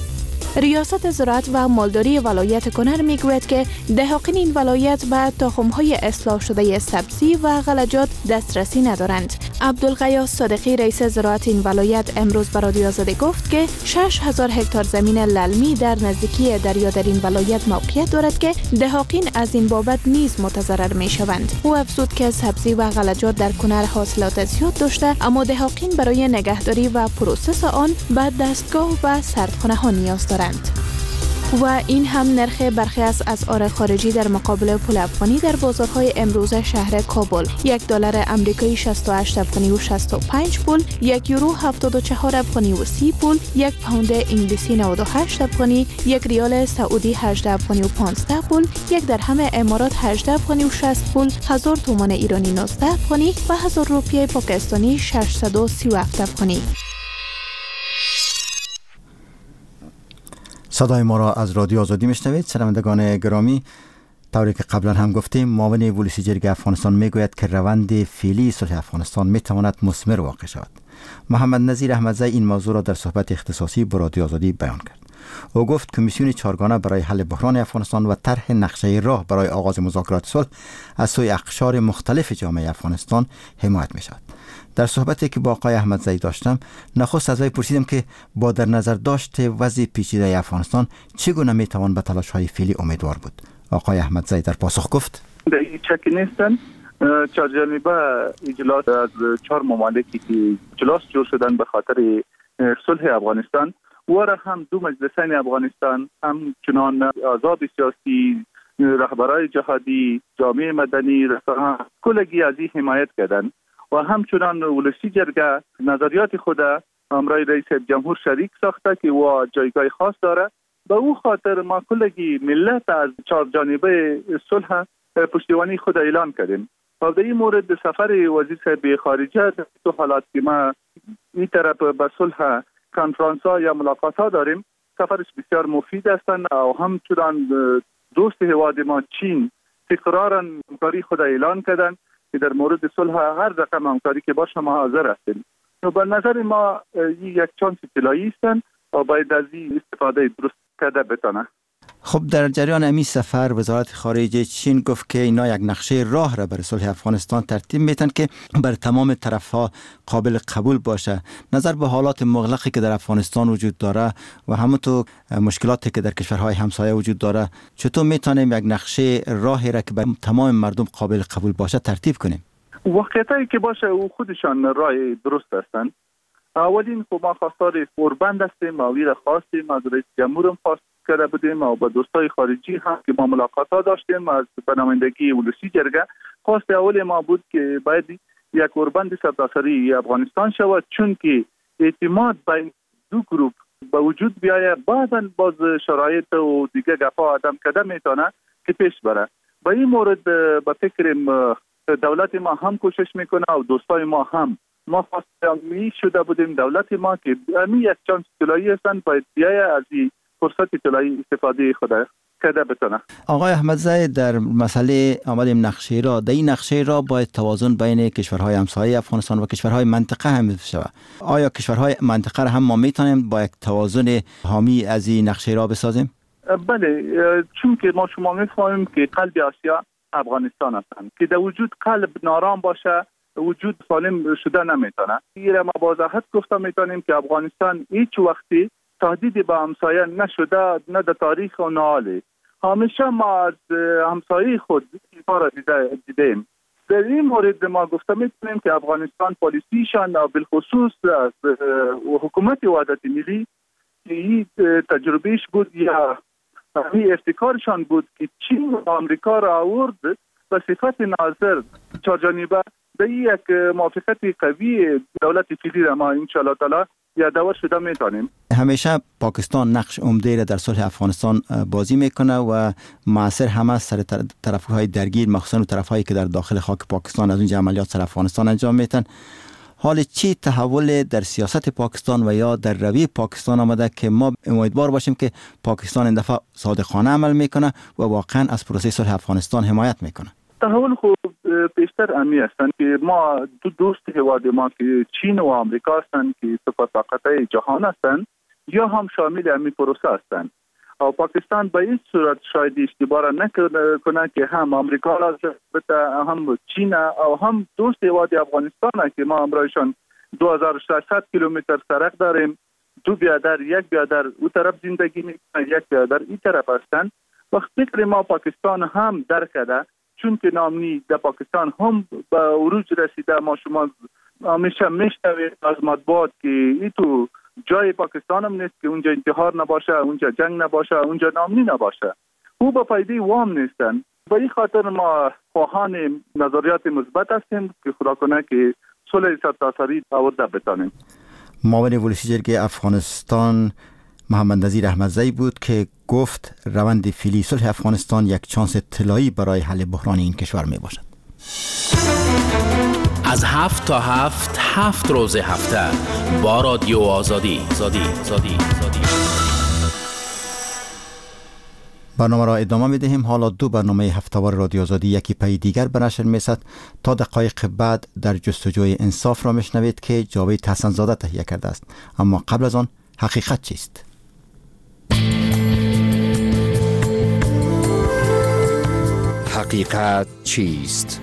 [SPEAKER 2] ریاست زراعت و مالداری ولایت کنر میگوید که دهقان این ولایت به تخم‌های اصلاح شده سبزی و غلجات دسترسی ندارند. عبدالغیاث صادقی رئیس زراعت این ولایت امروز به رادیو آزادی گفت که شش هزار هکتار زمین للمی در نزدیکی دریا در این ولایت موقعیت دارد که دهقان از این بابت نیز متضرر میشوند. او افزود که سبزی و غلجات در کنر حاصلات زیاد داشته، اما دهقان برای نگهداری و پروسس آن به دستگاه و سردخانه ها نیاز دارند. و این هم نرخ برخی از اسعار خارجی در مقابل پول افغانی در بازارهای امروز شهر کابل: یک دلار آمریکایی شصت و هشت افغانی و شصت و پنج پول، یک یورو هفتاد و چهار افغانی و سی پول، یک پوند انگلیسی نود و هشت افغانی، یک ریال سعودی هجده افغانی و پانزده پول، یک درهم امارات هجده افغانی و شصت پول، هزار تومان ایرانی نوزده افغانی و هزار روپیه پاکستانی ششصد و سی و هفت افغانی.
[SPEAKER 1] صدای ما را از رادیو آزادی میشنوید. شنوندگان گرامی، طوری که قبلا هم گفتیم، معاون ولسی جرگه افغانستان میگوید که روند فعلی صلح افغانستان میتواند مثمر واقع شود. محمد نظیر احمدزی این موضوع را در صحبت اختصاصی با رادیو آزادی بیان کرد. او گفت کمیسیون چهارگانه برای حل بحران افغانستان و طرح نقشه راه برای آغاز مذاکرات صلح از سوی اقشار مختلف جامعه افغانستان حمایت می شود. در صحبتی که با آقای احمدزی داشتم، نخست از وی پرسیدم که با در نظر داشت وضع پیچیده افغانستان چگونه می توان به تلاش‌های فعلی امیدوار بود. آقای احمدزی در پاسخ گفت:
[SPEAKER 5] در این شک نیستن چهار جانبه اجلاس از چهار ممالکی که اجلاس جور شدن به خاطر صلح افغانستان و هم دو مجلسین افغانستان، هم چنان احزاب سیاسی، رهبرای جهادی، جامعه مدنی، رسانه‌ها کلگی از این حمایت کردند و همچنان ولسی جرگه نظریات خود امرای رئیس جمهور شریک ساخته که و جایگاه خاص داره. به او خاطر ما کلگی ملت از چهار جانبه صلح پشتیبانی خود اعلان کردیم. و در این مورد سفر وزیر صاحب خارجه در تو حالات که ما این طرف به صلح کنفرانس ها یا ملاقات ها داریم، سفرش بسیار مفید هستند و همچنان دوست هواد ما چین تکرارا همکاری خود اعلان کردن که در مورد صلح هر رقم همکاری که باشه ما حاضر هستیم. و به نظر ما یک چانس طلایی هستند و باید از این استفاده درست کرده بتانه.
[SPEAKER 1] خب در جریان امی سفر وزارت خارجه چین گفت که اینا یک نقشه راه را برای صلح افغانستان ترتیب میتن که بر تمام طرفها قابل قبول باشه. نظر به حالات مغلقی که در افغانستان وجود داره و همونطور مشکلاتی که در کشورهای همسایه وجود داره، چطور میتونیم یک نقشه راهی را که بر تمام مردم قابل قبول باشه ترتیب کنیم؟
[SPEAKER 5] واقعیتی که باشه او خودشان راه درست هستند. اولین خب ما خواستار فوربند هستیم، اویر خواستیم از رئیس جمهورم خواست کرده بودیم و با دوستای خارجی هم که ما ملاقات ها داشتیم از نمایندگی ولسی جرگه. خواست اول ما بود که باید یک فوربند سرتاسری افغانستان شود، چون که اعتماد بین دو گروپ به وجود بیایه، بعداً باز شرایط و دیگه گپا آدم کده میتونه که پیش بره. با این مورد به فکر دولت ما هم کوشش میکنه و دوستای ما هم. ما خواست می شده بودیم دولت ما که امی یک چانس طلایی هستند باید بیایه از این فرصت طلایی استفاده خود کرده بتونه.
[SPEAKER 1] آقای احمدزی در مسئله آمدیم نقشه را، در این نقشه را باید توازن بین کشورهای همسایه افغانستان و کشورهای منطقه هم شود. آیا کشورهای منطقه را هم ما میتونیم با یک توازن حامی از این نقشه را بسازیم؟
[SPEAKER 5] بله، چون که ما شما میفهمیم که قلب آسیا افغانستان هستند که در وجود قلب نارام باشه وجود سالم شده نمیتونه. این ما با وضاحت گفته میتونیم که افغانستان هیچ وقتی تهدید به همسایه نشده، نه در تاریخ و نه حالی. همیشه ما از همسایه خود ایفا را دیدیم. در این مورد ما گفته میتونیم که افغانستان پالیسیشان و بالخصوص از حکومت وحدت ملی این تجربهش بود یا این افتکارشان بود که چین و آمریکا را آورد به صفت ناظر چهار جانبه. در یک موافقت قوی دولت فعلی را ما انشاءالله تعالی یادآور شده میتونیم.
[SPEAKER 1] همیشه پاکستان نقش عمده را در صلح افغانستان بازی میکنه و مؤثر هم است سر طرفهای درگیر، مخصوصا طرفهایی که در داخل خاک پاکستان از اونجا عملیات سر افغانستان انجام میتن. حال چی تحول در سیاست پاکستان و یا در رویه پاکستان آمده که ما امیدوار باشیم که پاکستان این دفعه صادقانه عمل میکنه و واقعا از پروسه صلح افغانستان حمایت میکنه؟
[SPEAKER 5] تحول خوب بیشتر امی هستند که ما دو دوست هواد ما که چین و آمریکا هستند که سپر طاقت‌های جهان هستند یا هم شامل امی پروسه هستند و پاکستان به این صورت شاید اشتباه را نکنه که هم آمریکا را هم چین و هم دوست هواد افغانستان که ما همراهشان دو هزار و ششصد کیلومتر سرک داریم، دو بیادر یک بیادر او طرف زندگی میکنه، یک بیادر این طرف هستند. وقت فکر ما پاکستان هم درک کرده، چون که نامنی در پاکستان هم به عروج رسیده. ما شما همیشه میشنوید از مطبوعات که این تو جای پاکستان هم نیست که اونجا انتحار نباشه، اونجا جنگ نباشه، اونجا نامنی نباشه. او به فایده وام نیستن. به این خاطر ما خواهان نظریات مثبت هستیم که خدا کنه که صلح سرتاسری آورده بتانیم.
[SPEAKER 1] معاون ولسی جرگه افغانستان محمد نظیر احمدزی بود که گفت روند فعلی صلح افغانستان یک چانس طلایی برای حل بحران این کشور می باشد.
[SPEAKER 11] از هفت تا هفت هفت روز هفته با رادیو آزادی. آزادی. آزادی. آزادی.
[SPEAKER 1] برنامه را ادامه می دهیم. حالا دو برنامه هفته‌وار رادیو آزادی یکی پی دیگر به نشر می رسد. تا دقایق بعد در جستجوی انصاف را میشنوید که جاوید حسن زاده تهیه کرده است. اما قبل از آن حقیقت چیست؟
[SPEAKER 8] حقیقت چیست؟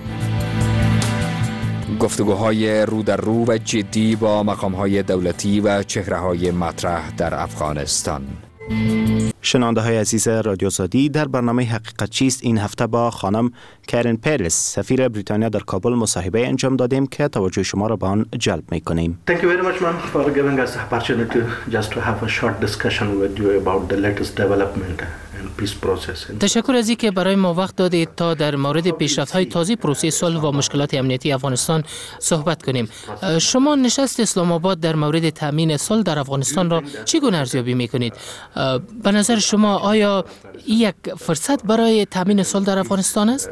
[SPEAKER 8] گفتگوهای رو در رو و جدی با مقام‌های دولتی و چهره‌های مطرح در افغانستان.
[SPEAKER 9] شنونده های عزیز رادیو آزادی، در برنامه حقیقت چیست این هفته با خانم کرن پرس سفیر بریتانیا در کابل مصاحبه انجام دادیم که توجه شما را به آن جلب می کنیم.
[SPEAKER 23] Thank you very much ma'am for giving us the opportunity just to have a short discussion with you about the latest development and peace process.
[SPEAKER 24] تشکر از اینکه برای ما وقت دادید تا در مورد پیشرفت‌های تازه پروسه صلح و مشکلات امنیتی افغانستان صحبت کنیم. شما نشست اسلام آباد در مورد تامین صلح در افغانستان را چگونه ارزیابی می‌کنید؟ به نظر شما آیا یک فرصت برای تامین صلح در افغانستان است؟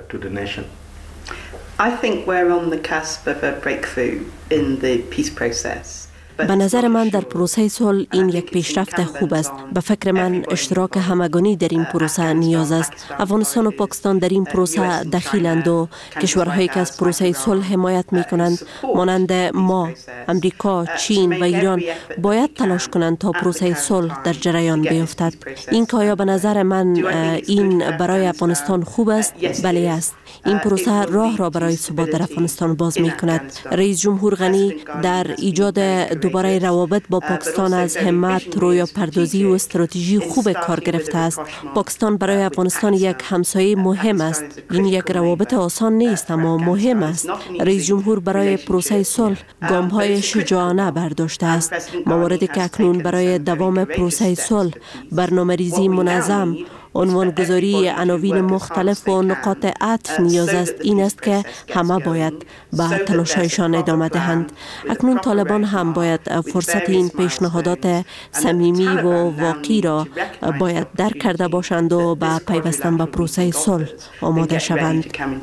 [SPEAKER 25] I think we're on the cusp of a breakthrough in the peace process.
[SPEAKER 26] به نظر من در پروسه صلح این یک پیشرفت خوب است. به فکر من اشتراک همگانی در این پروسه نیاز است. افغانستان و پاکستان در این پروسه دخیلند و کشورهایی که از پروسه صلح حمایت می کنند مانند ما، امریکا، چین و ایران باید تلاش کنند تا پروسه صلح در جریان بیفتد. این که آیا به نظر من این برای افغانستان خوب است؟ بله است. این پروسه راه را برای ثبات در افغانستان باز می کند. رئیس جمهور غنی در ایجاد دوباره روابط با پاکستان از همت، رویا پردازی و استراتژی خوب کار گرفته است. پاکستان برای افغانستان یک همسایه مهم است. این یک روابط آسان نیست اما مهم است. رئیس جمهور برای پروسه صلح گام‌های شجاعانه برداشته است. مواردی که اکنون برای دوام پروسه صلح برنامه‌ریزی منظم، عنوان گذاری عناوین مختلف و نقاط عطف نیاز است. این است که همه باید به تلاش‌هایشان ادامه دهند. اکنون طالبان هم باید فرصت این پیشنهادات صمیمی و واقعی را باید درک کرده باشند و به پیوستن به پروسه صلح آماده شوند.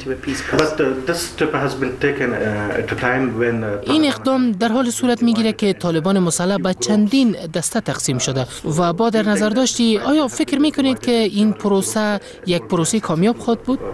[SPEAKER 24] این اقدام در حال صورت میگیره که طالبان مسلح به چندین دسته تقسیم شده و با در نظر داشتی آیا فکر میکنید که این پروسه یک پروسه کامیاب خواهد بود؟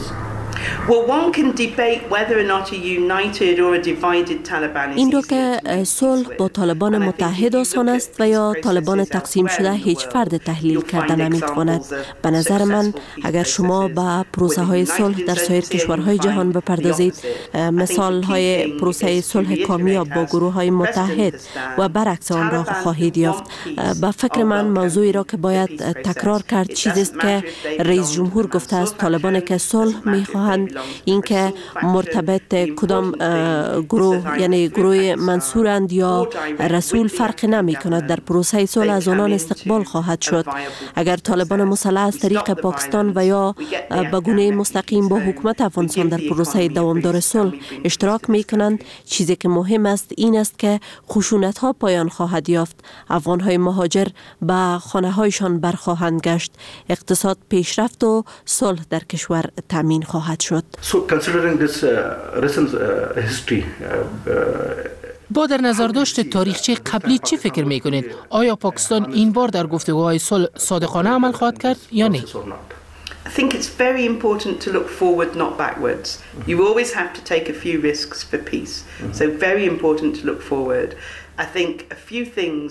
[SPEAKER 26] این رو که صلح با طالبان متحد آسان است و یا طالبان تقسیم شده هیچ فرد تحلیل کرده نمیتواند. به نظر من اگر شما به پروسه های صلح در سایر کشورهای جهان بپردازید، مثال های پروسه صلح کامیاب با گروه های متحد و برعکس آن را خواهید یافت. به فکر من موضوعی را که باید تکرار کرد چیزی است که رئیس جمهور گفته است: طالبان که صلح میخواهند اینکه مرتبط کدام گروه، یعنی گروه منصورند یا رسول، فرق نمی کند. در پروسه صلح از آنان استقبال خواهد شد. اگر طالبان مسلح از طریق پاکستان و یا به گونه مستقیم با حکومت افغانستان در پروسه دوامدار صلح اشتراک می کنند، چیزی که مهم است این است که خشونت ها پایان خواهد یافت. افغان های مهاجر به خانه هایشان برخواهند گشت. اقتصاد پیشرفت و صلح در کشور تامین خواهد شد.
[SPEAKER 23] So considering this uh, recent uh, history uh,
[SPEAKER 24] با در نظر داشت تاریخچه قبلی چی فکر میکنید؟ آیا پاکستان این بار در گفتگوهای صلح صادقانه عمل خواهد کرد یا نه؟
[SPEAKER 25] I think it's very important to look forward, not backwards. You always have to take a few risks for peace. So very important to look forward. I think a few things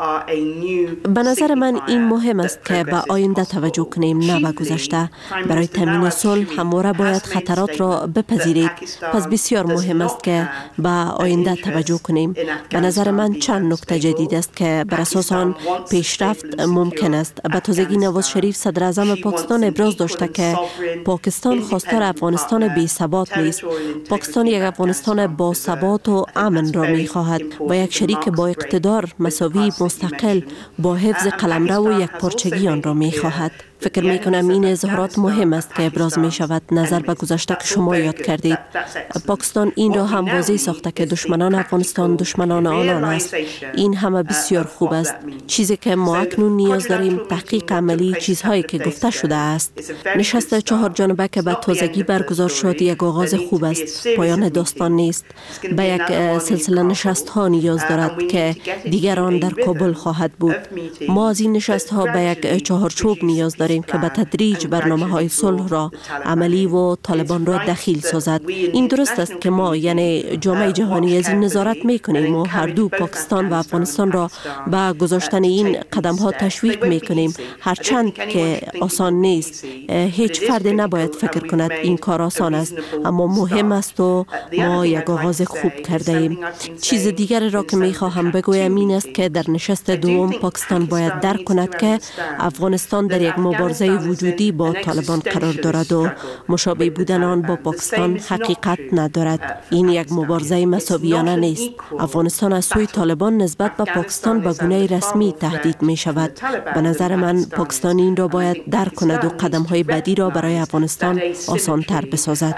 [SPEAKER 26] به نظر من این مهم است که به آینده توجه کنیم، نه به گذشته. برای تامین صلح همواره باید خطرات را بپذیرید. پس بسیار مهم است که به آینده توجه کنیم. به نظر من چند نکته جدید است که بر اساس آن پیشرفت ممکن است. به تازگی نواز شریف صدر اعظم پاکستان ابراز داشته که پاکستان خواستار افغانستان بی ثبات نیست. پاکستان یک افغانستان با ثبات و امن را می خواهد و یک شریک با اقتدار مساوی مستقل با حفظ قلمرو و یک پارچگی آن را می خواهد. فکر می کنم این اظهارات مهم است که ابراز می شود. نظر به گذشته که شما یاد کردید، پاکستان این را هم واضح ساخته که دشمنان افغانستان دشمنان آنان است. این همه بسیار خوب است. چیزی که ما اکنون نیاز داریم تحقیق عملی چیزهایی که گفته شده است. نشست چهار جانبه که به تازگی برگزار شد یک آغاز خوب است، پایان داستان نیست. به یک سلسله نشست ها نیاز دارد که دیگر آن در کابل خواهد بود. ما از این نشست ها به یک چهارچوب نیاز داریم داریم که به تدریج برنامه های صلح را عملی و طالبان را دخیل سازد. این درست است که ما یعنی جامعه جهانی از این نظارت میکنیم و هر دو پاکستان و افغانستان را به گذاشتن این قدم ها تشویق میکنیم، هرچند که آسان نیست. هیچ فرد نباید فکر کند این کار آسان است، اما مهم است و ما یک آغاز خوب کرده ایم. چیز دیگر را که میخواهم بگویم این است که در نشست دوم پاکستان باید درک کند که افغانستان در یک مبارزه وجودی با طالبان قرار دارد و مشابه بودن آن با پاکستان حقیقت ندارد. این یک مبارزه مساویانه نیست. افغانستان از سوی طالبان نسبت به پاکستان به گونه رسمی تهدید می شود. به نظر من پاکستان این را باید درک کند و قدم های بعدی را برای افغانستان آسان تر بسازد.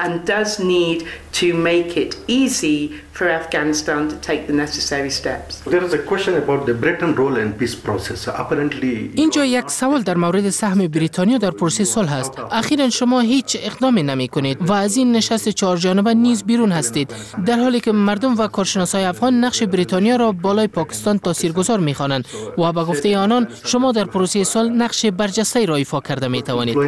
[SPEAKER 25] for Afghanistan to take the necessary steps.
[SPEAKER 23] There is a question about the Britain role in peace process. Apparently
[SPEAKER 24] اینجا یک سوال در مورد سهم بریتانیا در پروسه صلح است. اخیراً شما هیچ اقدامی نمی کنید و از این نشست چهار جانبه نیز بیرون هستید، در حالی که مردم و کارشناسای افغان نقش بریتانیا را بالای پاکستان تاثیرگذار می خوانند و به گفته آنان شما در پروسه صلح نقش برجسته را ایفا کرده می توانید.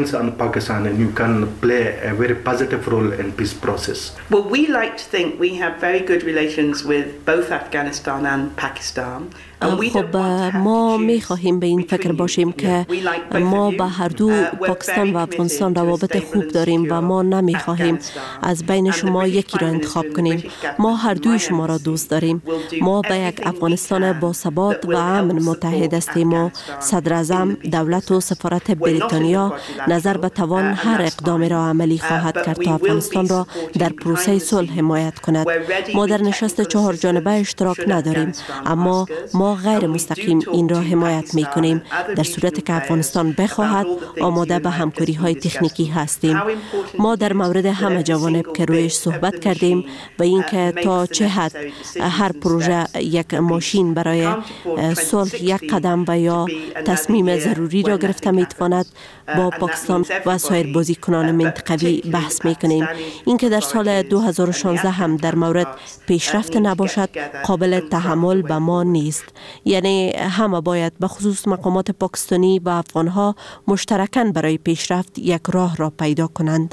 [SPEAKER 25] Well, we like to think we have very good relations with both Afghanistan and Pakistan.
[SPEAKER 26] خب ما می خواهیم به این فکر باشیم که ما با هر دو پاکستان و افغانستان روابط خوب داریم و ما نمی خواهیم از بین شما یکی را انتخاب کنیم. ما هر دوی شما را دوست داریم. ما به یک افغانستان با ثبات و امن متحد هستیم و صدر اعظم، دولت و سفارت بریتانیا نظر به توان هر اقدامی را عملی خواهد کرد تا افغانستان را در پروسه صلح حمایت کند. ما در نشست چهار جانبه اشتراک نداریم، اما ما غیر مستقیم این را حمایت می کنیم. در صورتی که افغانستان بخواهد آماده به همکاری های تکنیکی هستیم. ما در مورد همه جوانب که رویش صحبت کردیم و اینکه تا چه حد هر پروژه یک ماشین برای صلح یک قدم و یا تصمیم ضروری را گرفته می تواند با پاکستان و سایر بازیکنان منطقوی بحث می کنیم. اینکه در سال دو هزار و شانزده هم در مورد پیشرفت نباشد قابل تحمل به ما نیست. یعنی همه باید به خصوص مقامات پاکستانی و افغانها مشترکاً برای پیشرفت یک راه را پیدا کنند.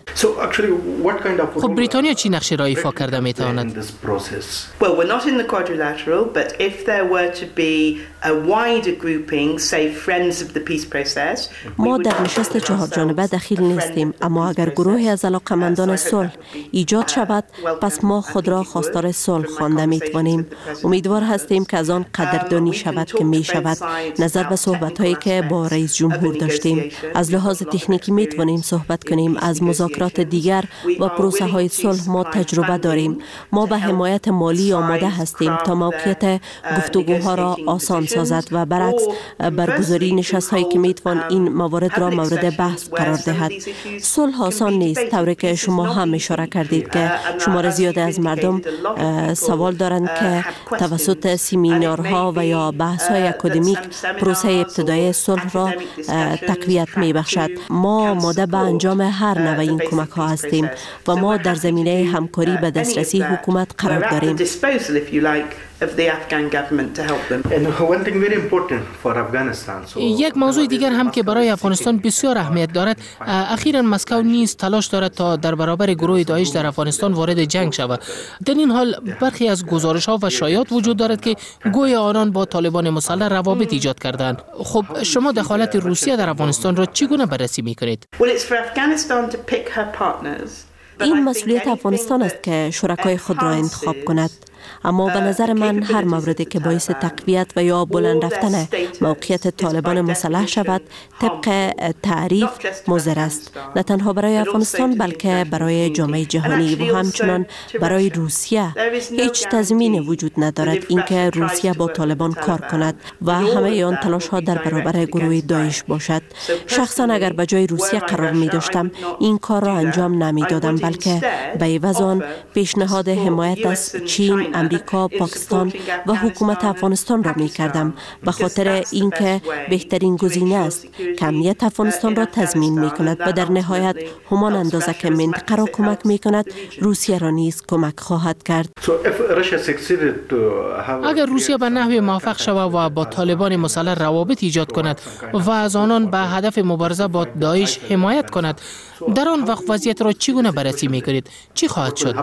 [SPEAKER 24] خب بریتانیا چی نقشی را ایفا کرده می تواند؟
[SPEAKER 25] Well, we're not in the quadrilateral, but if there were to be a wider grouping, say friends of the peace process.
[SPEAKER 26] ما در نشست چهار جانبه دخیل نیستیم، اما اگر گروهی از علاقه‌مندان صلح ایجاد شود، پس ما خود را خواستار صلح خوانده می توانیم. امیدوار هستیم که از آن قدردانی شود که می شود. نظر به صحبت هایی که با رئیس جمهور داشتیم، از لحاظ تکنیکی می توانیم صحبت کنیم. از مذاکرات دیگر و پروسه های صلح ما تجربه داریم. ما به حمایت مالی آماده هستیم تا موقعیت گفتگوها را آسان سازد و برعکس برگزاری نشست هایی که می توان این موارد را مورد بحث قرار دهد. صلح آسان نیست، طوری که شما هم اشاره کردید که شمار زیاده از مردم سوال دارند که توسط سمینارها و یا بحث های اکادمیک پروسه ابتدایی صلح را تقویت می بخشد. ما آماده به انجام هر نوع این کمک ها هستیم و ما در زمینه همکاری به دسترسی حکومت قرار داریم.
[SPEAKER 24] یک موضوع دیگر هم که برای افغانستان بسیار اهمیت دارد، اخیراً مسکو نیز تلاش دارد تا در برابر گروه داعش در افغانستان وارد جنگ شود. در این حال برخی از گزارش‌ها و شایعات وجود دارد که گویا آنان با طالبان مسلح روابط ایجاد کردند. خب شما دخالت روسیه در افغانستان را چگونه بررسی می‌کنید؟
[SPEAKER 26] این مسئولیت افغانستان است که شرکای خود را انتخاب کند. اما به نظر من هر موردی که باعث تقویت و یا بلند رفتن موقعیت طالبان مسلح شود طبق تعریف مضر است، نه تنها برای افغانستان بلکه برای جامعه جهانی و همچنان برای روسیه. هیچ تضمین وجود ندارد اینکه روسیه با طالبان کار کند و همه آن تلاش ها در برابر گروه داعش باشد. شخصا اگر به جای روسیه قرار می داشتم این کار را انجام نمی دادم، بلکه به عوض آن پیشنهاد حمایت از چین، امریکا، پاکستان و حکومت افغانستان را می کردم، به خاطر اینکه بهترین گزینه است که امنیت افغانستان را تضمین می کند و در نهایت همان اندازه که منطقه را کمک می کند روسیه را نیز کمک خواهد کرد.
[SPEAKER 24] اگر روسیه به نحو موفق شود و با طالبان مسلح روابط ایجاد کند و از آنان به هدف مبارزه با داعش حمایت کند، در آن وقت وضعیت را چگونه بررسی می‌کنید؟ چی خواهد شد؟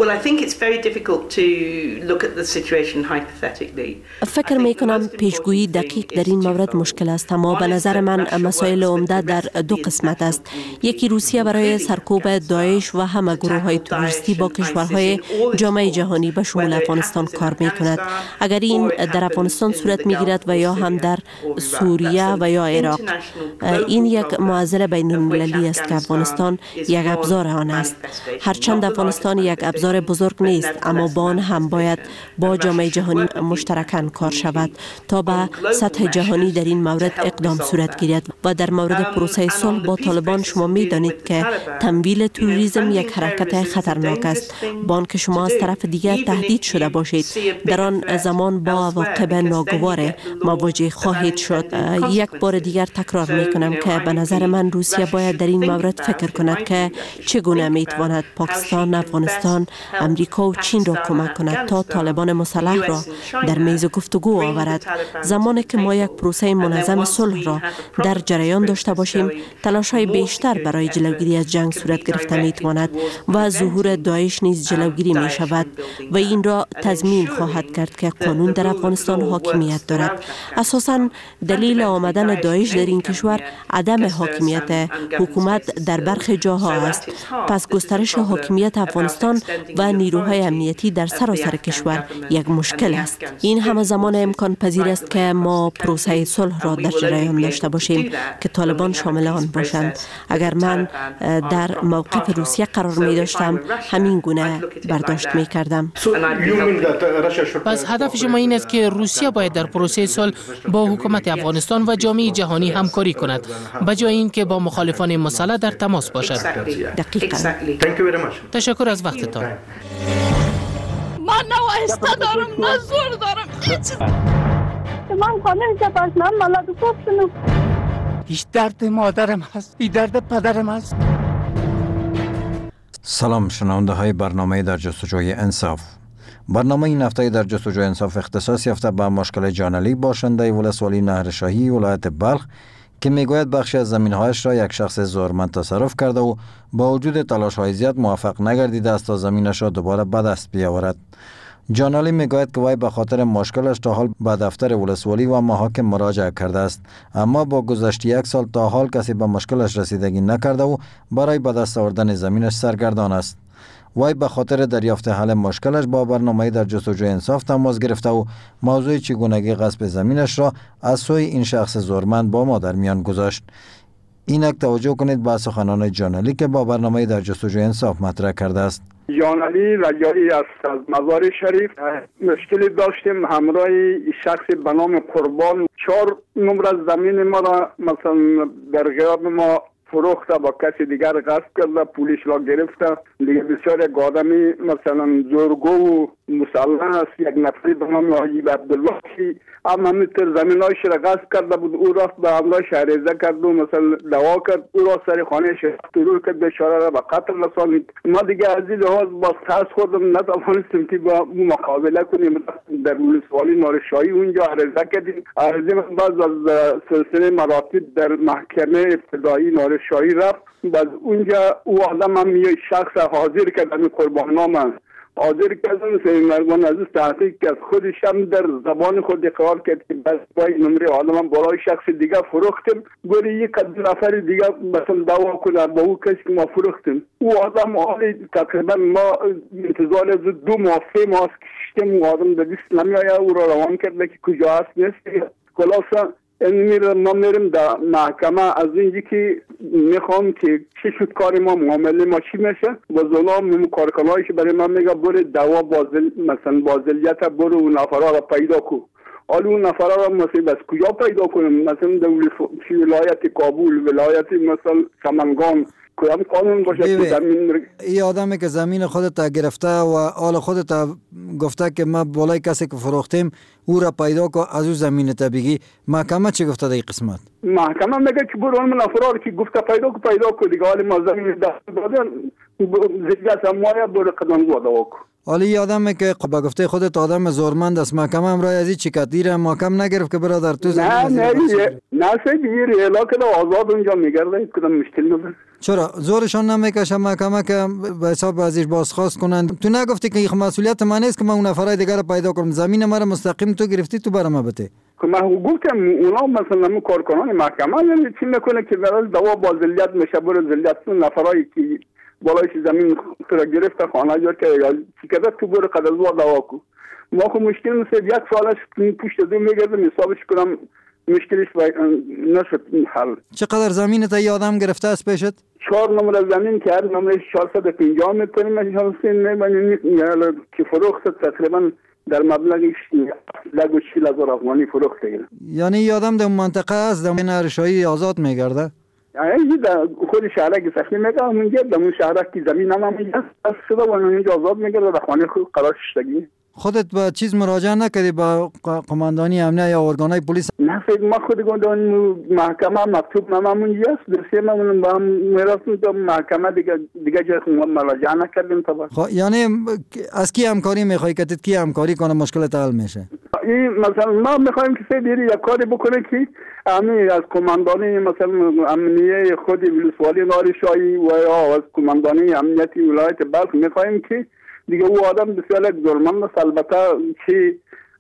[SPEAKER 26] فکر می‌کنم پیشگویی دقیق در این مورد مشکل است، اما به نظر من مسائل عمده در دو قسمت است. یکی روسیه برای سرکوب داعش و همه گروه‌های تروریستی با کشورهای جامعه جهانی به شمول افغانستان کار می‌کند. اگر این در افغانستان صورت می‌گیرد و یا هم در سوریه و یا عراق، این یک معضل بین‌المللی است که افغانستان یک ابزار آن است. هرچند افغانستان یک ابزار بزرگ نیست، اما با آن هم باید با جامعه جهانی مشترکاً کار شود تا به سطح جهانی در این مورد اقدام صورت گیرد. و در مورد پروسه صلح با طالبان شما می‌دانید که تمویل تروریسم یک حرکت خطرناک است. با آنکه شما از طرف دیگر تهدید شده باشید، در آن زمان با عواقب ناگوار مواجه خواهید شد. یک بار دیگر تکرار می‌کنم که به نظر من روسیه باید در این مورد فکر کند که چگونه میتواند پاکستان، افغانستان، امریکا و چین را کمک کند تا طالبان مسلح را در میز گفتگو آورد. زمانی که ما یک پروسه منظم صلح را در جریان داشته باشیم، تلاش‌های بیشتر برای جلوگیری از جنگ صورت گرفته میتواند و ظهور داعش نیز جلوگیری می شود و این را تضمین خواهد کرد که قانون در افغانستان حاکمیت دارد. اساساً دلیل آمدن داعش در این کشور عدم حاکمیت حکومت در برخی جاها است. پس گسترش حاکمیت افغانستان و نیروهای امنیتی در سراسر کشور یک مشکل است. این همه زمان امکان پذیر است که ما پروسه صلح را در جریان داشته باشیم که طالبان شامل آن باشند. اگر من در موقف روسیه قرار می داشتم، همین گونه برداشت می کردم.
[SPEAKER 24] پس هدف شما این است که روسیه باید در پروسه صلح با حکومت افغانستان و جامعه جهانی همکاری کند، به جای اینکه با مخالفان مسلح در تماس باشد.
[SPEAKER 26] دقیقاً.
[SPEAKER 24] تشکر از وقتتان.
[SPEAKER 10] من نه وایسته دارم نه زور دارم هیچ. من خانه جباز من مالاد خوب شنو.
[SPEAKER 12] هیچ درد مادرم هست، این درد پدرم هست.
[SPEAKER 1] سلام شنونده های برنامه در جستجوی انصاف. برنامه این هفته در جستجوی انصاف اختصاص یافته به مشکل جانعلی باشنده ولسوالی نهرشاهی ولایت بلخ که میگوید بخشی از زمین‌هایش را یک شخص زورمند تصرف کرده و با وجود تلاش‌های زیاد موفق نگردیده است تا زمینش را دوباره به دست بیاورد. جانعلی میگوید که وی به خاطر مشکلش تا حال به دفتر ولسوالی و محاکم مراجعه کرده است، اما با گذشت یک سال تا حال کسی به مشکلش رسیدگی نکرده و برای به دست آوردن زمینش سرگردان است. وی به خاطر دریافت حل مشکلش با برنامه در جستجوی انصاف تماس گرفته و موضوع چگونگی غصب زمینش را از سوی این شخص زورمند با ما در میان گذاشت. اینک توجه کنید به سخنان جانعلی که با برنامه در جستجوی انصاف مطرح کرده است.
[SPEAKER 7] جانعلی رجایی است از مزار شریف. مشکلی داشتیم همراه شخص به نام قربان. چهار نمره زمین ما را مثلا در غیاب ما فروخته، با کسی دیگر غصب کرده، پولیس را گرفته. دیگه بسیار یک آدمی مثلا زورگو و مسلح است، یک نفری به نام حاجی عبدالله که اما میتر زمین هایش را غصب کرده بود. او رفت به همراهش عریضه کرد و مثلا دعوا کرد، او را سر خانه ترور کرد، بیچاره را به قتل رسانید. ما دیگه از این لحاظ باز ترس خوردم، نتوانستیم که با مقابله کنیم. در ولسوالی نهرشاهی اونجا عریضه کردیم. عریضه من باز از سلسله مراتب در محکمه ابتدایی نهرشاهی رفت. باز اونجا او آدم هم یه شخص حاضر کرد، همین قرباننامه حاضر کردن. سید مرگان عزیز تحقیق کرد، خودش هم در زبان خود اقرار کرد که بس با نمره آدم برای شخص دیگه فروختیم. گوری یک نفر دیگه مثلا دعوا کنه با او کسی که ما فروختیم. او آدم حالی تقریبا ما انتظار از دو ماه سه ماه کشتیم. او آدم در دست نمیایه، او را روان کرده که کجا هست نیست. خلاصا این میرم ما میرم در محکمه. از اینجی که میخوام که چی شد کار ما، معامله ما چی میشه و ظلم کارکنایش برای من میگه برو دوا بازل مثلا بازلیت برو اون نفرها را پیدا کو. حالا اون نفرها را مثلا بس کجا پیدا کنم؟ مثلا در ولایت کابل، ولایت مثلا سمنگان، کدام قانون باشه که زمین
[SPEAKER 13] این آدمی که زمین خودت گرفته و آل خودت گفته که ما بالای کسی که فروختیم او را پیدا که از او زمین تا بگی، محکمه چی گفته در این قسمت؟
[SPEAKER 7] محکمه میگه که برو اون افراد که گفته پیدا که پیدا که دیگه حالی ما زمین دست دادن زیگه سمایه برو قدم گوده وکو.
[SPEAKER 13] حالی این آدمی که با گفته خودت آدم زورمند است، محکمه هم رای از این چی کد دیره محکم نگرفت که برادر تو زمین
[SPEAKER 7] نه نه نه سه گیر علاقه دا آزاد اونجا میگرده کدام مشکل نداره.
[SPEAKER 13] چرا زورشان نمیکشه محکمه که به حساب ازش بازخواست کنند؟ تو نگفتی که این مسئولیت من نیست که من اون نفرای دیگر رو پیدا کنم، زمین ما رو مستقیم تو گرفتی تو برام بده.
[SPEAKER 7] که من گفتم اونا مثلا مو کارکنان محکمه یعنی چی میکنه که برای دوا با ذلیت میشه برای ذلیت اون نفرایی که بالایش زمین تو گرفته خانه جور که یا چی کده تو برای قدرزوا دوا کو. ما خو مشکل مثل یک سالش پشت دو میگردم حسابش کنم مشکلش نشد حل.
[SPEAKER 13] چقدر زمین تا یادم گرفته است پیشت؟
[SPEAKER 7] چهار نمره زمین که هر نمره چهارصد و پنجاه متر میشه میبینید که فروخت تقریبا در مبلغ لگو چهل هزار افغانی فروخته.
[SPEAKER 13] یعنی یادم در منطقه است در نرشایی آزاد میگرده؟
[SPEAKER 7] یعنی در خود شهرک سختی میگه اونجا در اون شهرک که زمین هم میگه از شده و اونجا آزاد میگرده در خانه خود قرار شدگی.
[SPEAKER 13] خودت به چیز مراجعه نکردی با قماندانی امنیه یا ارگانهای پلیس؟
[SPEAKER 7] نه فکر ما خود گفتم محکمه مکتوب ناممون است درسته ما با میراث تو محکمه دیگه دیگه جای مراجعه نکردیم تا
[SPEAKER 13] خب یعنی از کی همکاری میخوای که کی همکاری کنه مشکل حل میشه؟
[SPEAKER 7] این مثلا ما میخوایم که سه دیری یک کاری بکنه که همین از قماندانی مثلا امنیه خود ولسوالی نارشایی و یا از قماندانی امنیتی ولایت بلخ میخوایم که دیگه او آدم بسیار یک ظلمند است. البته که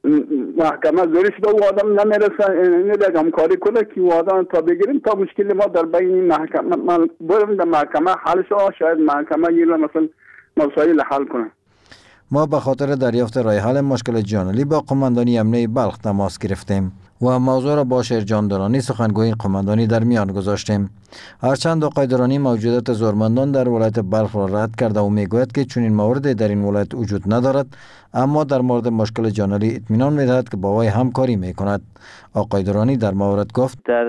[SPEAKER 7] محکمه زورش به او آدم نمیرسه اینه یک همکاری کنه که او آدم تا بگیریم تا مشکل ما در بین محکمه من برم در محکمه حل شد شاید محکمه یه مثلا مسائل حل کنه.
[SPEAKER 13] ما به خاطر دریافت رای حل مشکل جانلی با قماندانی امنیه بلخ تماس گرفتیم و موضوع را با شیرجان درانی سخنگوی قماندانی در میان گذاشتیم. هرچند آقای درانی موجودیت زورمندان در ولایت بلخ را رد کرده و میگوید که چنین موردی در این ولایت وجود ندارد، اما در مورد مشکل جانلی اطمینان میدهد که با وی همکاری میکند. آقای درانی در مورد گفت
[SPEAKER 14] در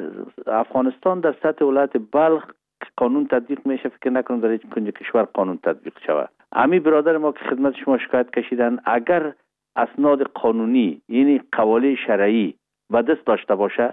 [SPEAKER 14] افغانستان در سطح ولایت بلخ قانون تطبیق میشه، فکر نکنم در هیچ کنج کشور قانون تطبیق شود. امی برادر ما که خدمت شما شکایت کشیدن اگر اسناد قانونی یعنی قواله شرعی به دست داشته باشه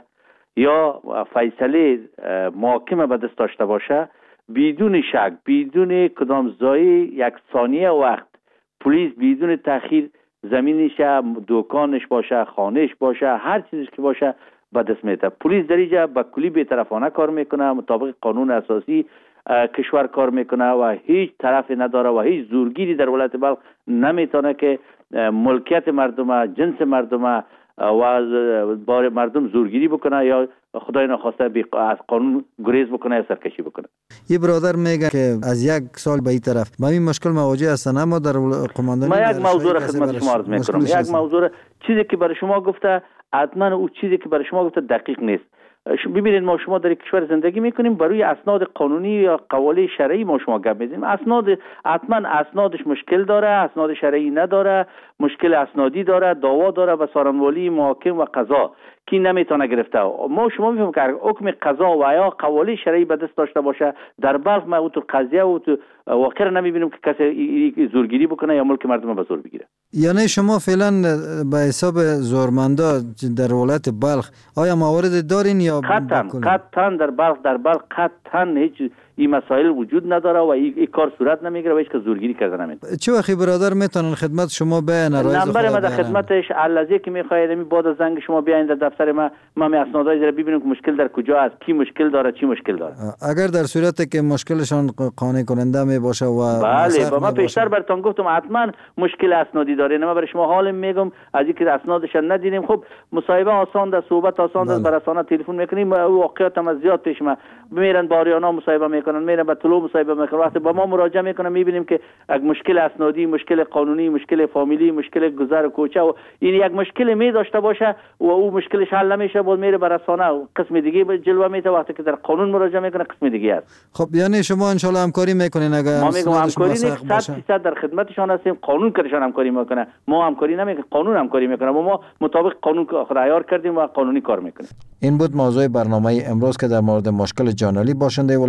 [SPEAKER 14] یا فیصله محاکمه به دست داشته باشه، بدون شک بدون کدام زایی یک ثانیه وقت پلیس بدون تأخیر زمینش دکانش باشه خانهش باشه هر چیزش که باشه به دست میده. پلیس در اینجا به کلی بی‌طرفانه کار میکنه، مطابق قانون اساسی کشور کار میکنه و هیچ طرفی نداره و هیچ زورگیری در ولایت بلخ نمیتونه که ملکیت مردم، جنس مردم و بار مردم زورگیری بکنه یا خدای نخواسته از قانون گریز بکنه یا سرکشی بکنه.
[SPEAKER 13] یه برادر میگه که از یک سال به این طرف با این مشکل مواجه هستن، اما در قماندانی
[SPEAKER 14] ما یک موضوع را خدمت شما عرض میکنم. یک موضوع چیزی که برای شما گفته حتما او چیزی که برای شما گفته دقیق نیست. ببینید ما شما در کشور زندگی میکنیم، برای اسناد قانونی یا قواله شرعی ما شما گپ میزنیم. اسناد حتما اسنادش مشکل داره، اسناد شرعی نداره، مشکل اسنادی داره، دعوا داره و سارنوالی محاکم و قضا کی نمیتونه گرفته. ما شما میفهمیم که حکم قضا و یا قواله شرعی به دست داشته باشه در بلخ ما تو قضیه و تو واقعا نمیبینیم که کسی زورگیری بکنه یا ملک مردم به زور بگیره.
[SPEAKER 13] یعنی شما فعلا به حساب زورمندا در ولایت بلخ آیا موارد دارین یا
[SPEAKER 14] قطعا قطعا در بلخ در بلخ قطعا هیچ این مسائل وجود نداره و این کار صورت نمیگیره و هیچ که زورگیری کرده نمیتونه.
[SPEAKER 13] چه وقتی برادر میتونن خدمت شما بیان رئیس
[SPEAKER 14] نمبر ما در خدمتش الازی که میخواید می بعد از زنگ شما بیاین در دفتر ما ما می اسنادای در ببینیم که مشکل در کجا است، کی مشکل داره، چی مشکل داره.
[SPEAKER 13] اگر در صورتی که مشکلشان قانع کننده می باشه و
[SPEAKER 14] بله با ما پیشتر براتون گفتم حتما مشکل اسنادی داره. ما برای شما حال میگم از اینکه اسنادش ندیدیم. خب مصاحبه آسان ده، صحبت آسان ده، بر رسانه تلفن میکنیم واقعیت هم زیاد پیش ما میرن باریانا مصاحبه میکنن، میرن به طلوع مصاحبه میکنن، وقتی با ما مراجعه میکنن میبینیم که یک مشکل اسنادی، مشکل قانونی، مشکل فامیلی، مشکل گذر کوچه و این یک مشکل می داشته باشه و او مشکلش حل نمیشه بود میره به رسانه و قسم دیگه جلوه میده. وقتی که در قانون مراجعه میکنه قسم دیگه است.
[SPEAKER 13] خب یعنی شما ان شاء الله همکاری میکنین؟ اگر
[SPEAKER 14] ما میگم همکاری نیست، صد درصد در خدمتشان هستیم. قانون کارشان همکاری میکنه، ما همکاری نمیکنیم، قانون همکاری میکنه و ما مطابق قانون رعایت کردیم و قانونی کار میکنیم.
[SPEAKER 13] این بود موضوع برنامه امروز که در مورد مشکل جانلی باشنده ولسوالی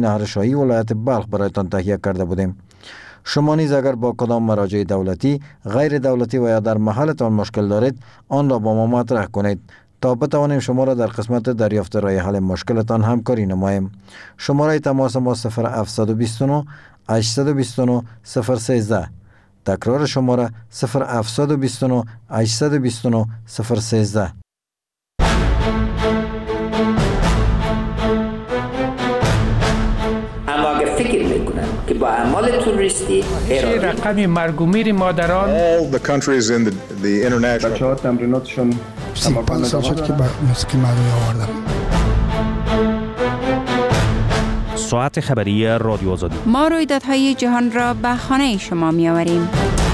[SPEAKER 13] نهرشاهی ولایت بلخ برایتان تهیه کرده بودیم. شما نیز اگر با کدام مراجع دولتی، غیر دولتی و یا در محلتان مشکل دارید، آن را با ما مطرح کنید تا بتوانیم شما را در قسمت دریافت راه حل مشکلتان همکاری نماییم. شماره تماس ما صفر هفت دو نه هشت دو نه صفر یک سه. تکرار شماره صفر هفت دو نه هشت دو نه صفر یک سه.
[SPEAKER 15] اما اگر فکر میکنن که با اعمال توریستی
[SPEAKER 12] این رقم مرگ و میر مادران
[SPEAKER 16] all the countries in the, the international
[SPEAKER 17] بچه‌ها تمریناتشون
[SPEAKER 18] سی و پنج سال شد که به موسیقی مردمی آوردم.
[SPEAKER 19] ساعت خبری رادیو آزادی.
[SPEAKER 20] ما رویدادهای جهان را به خانه شما می آوریم.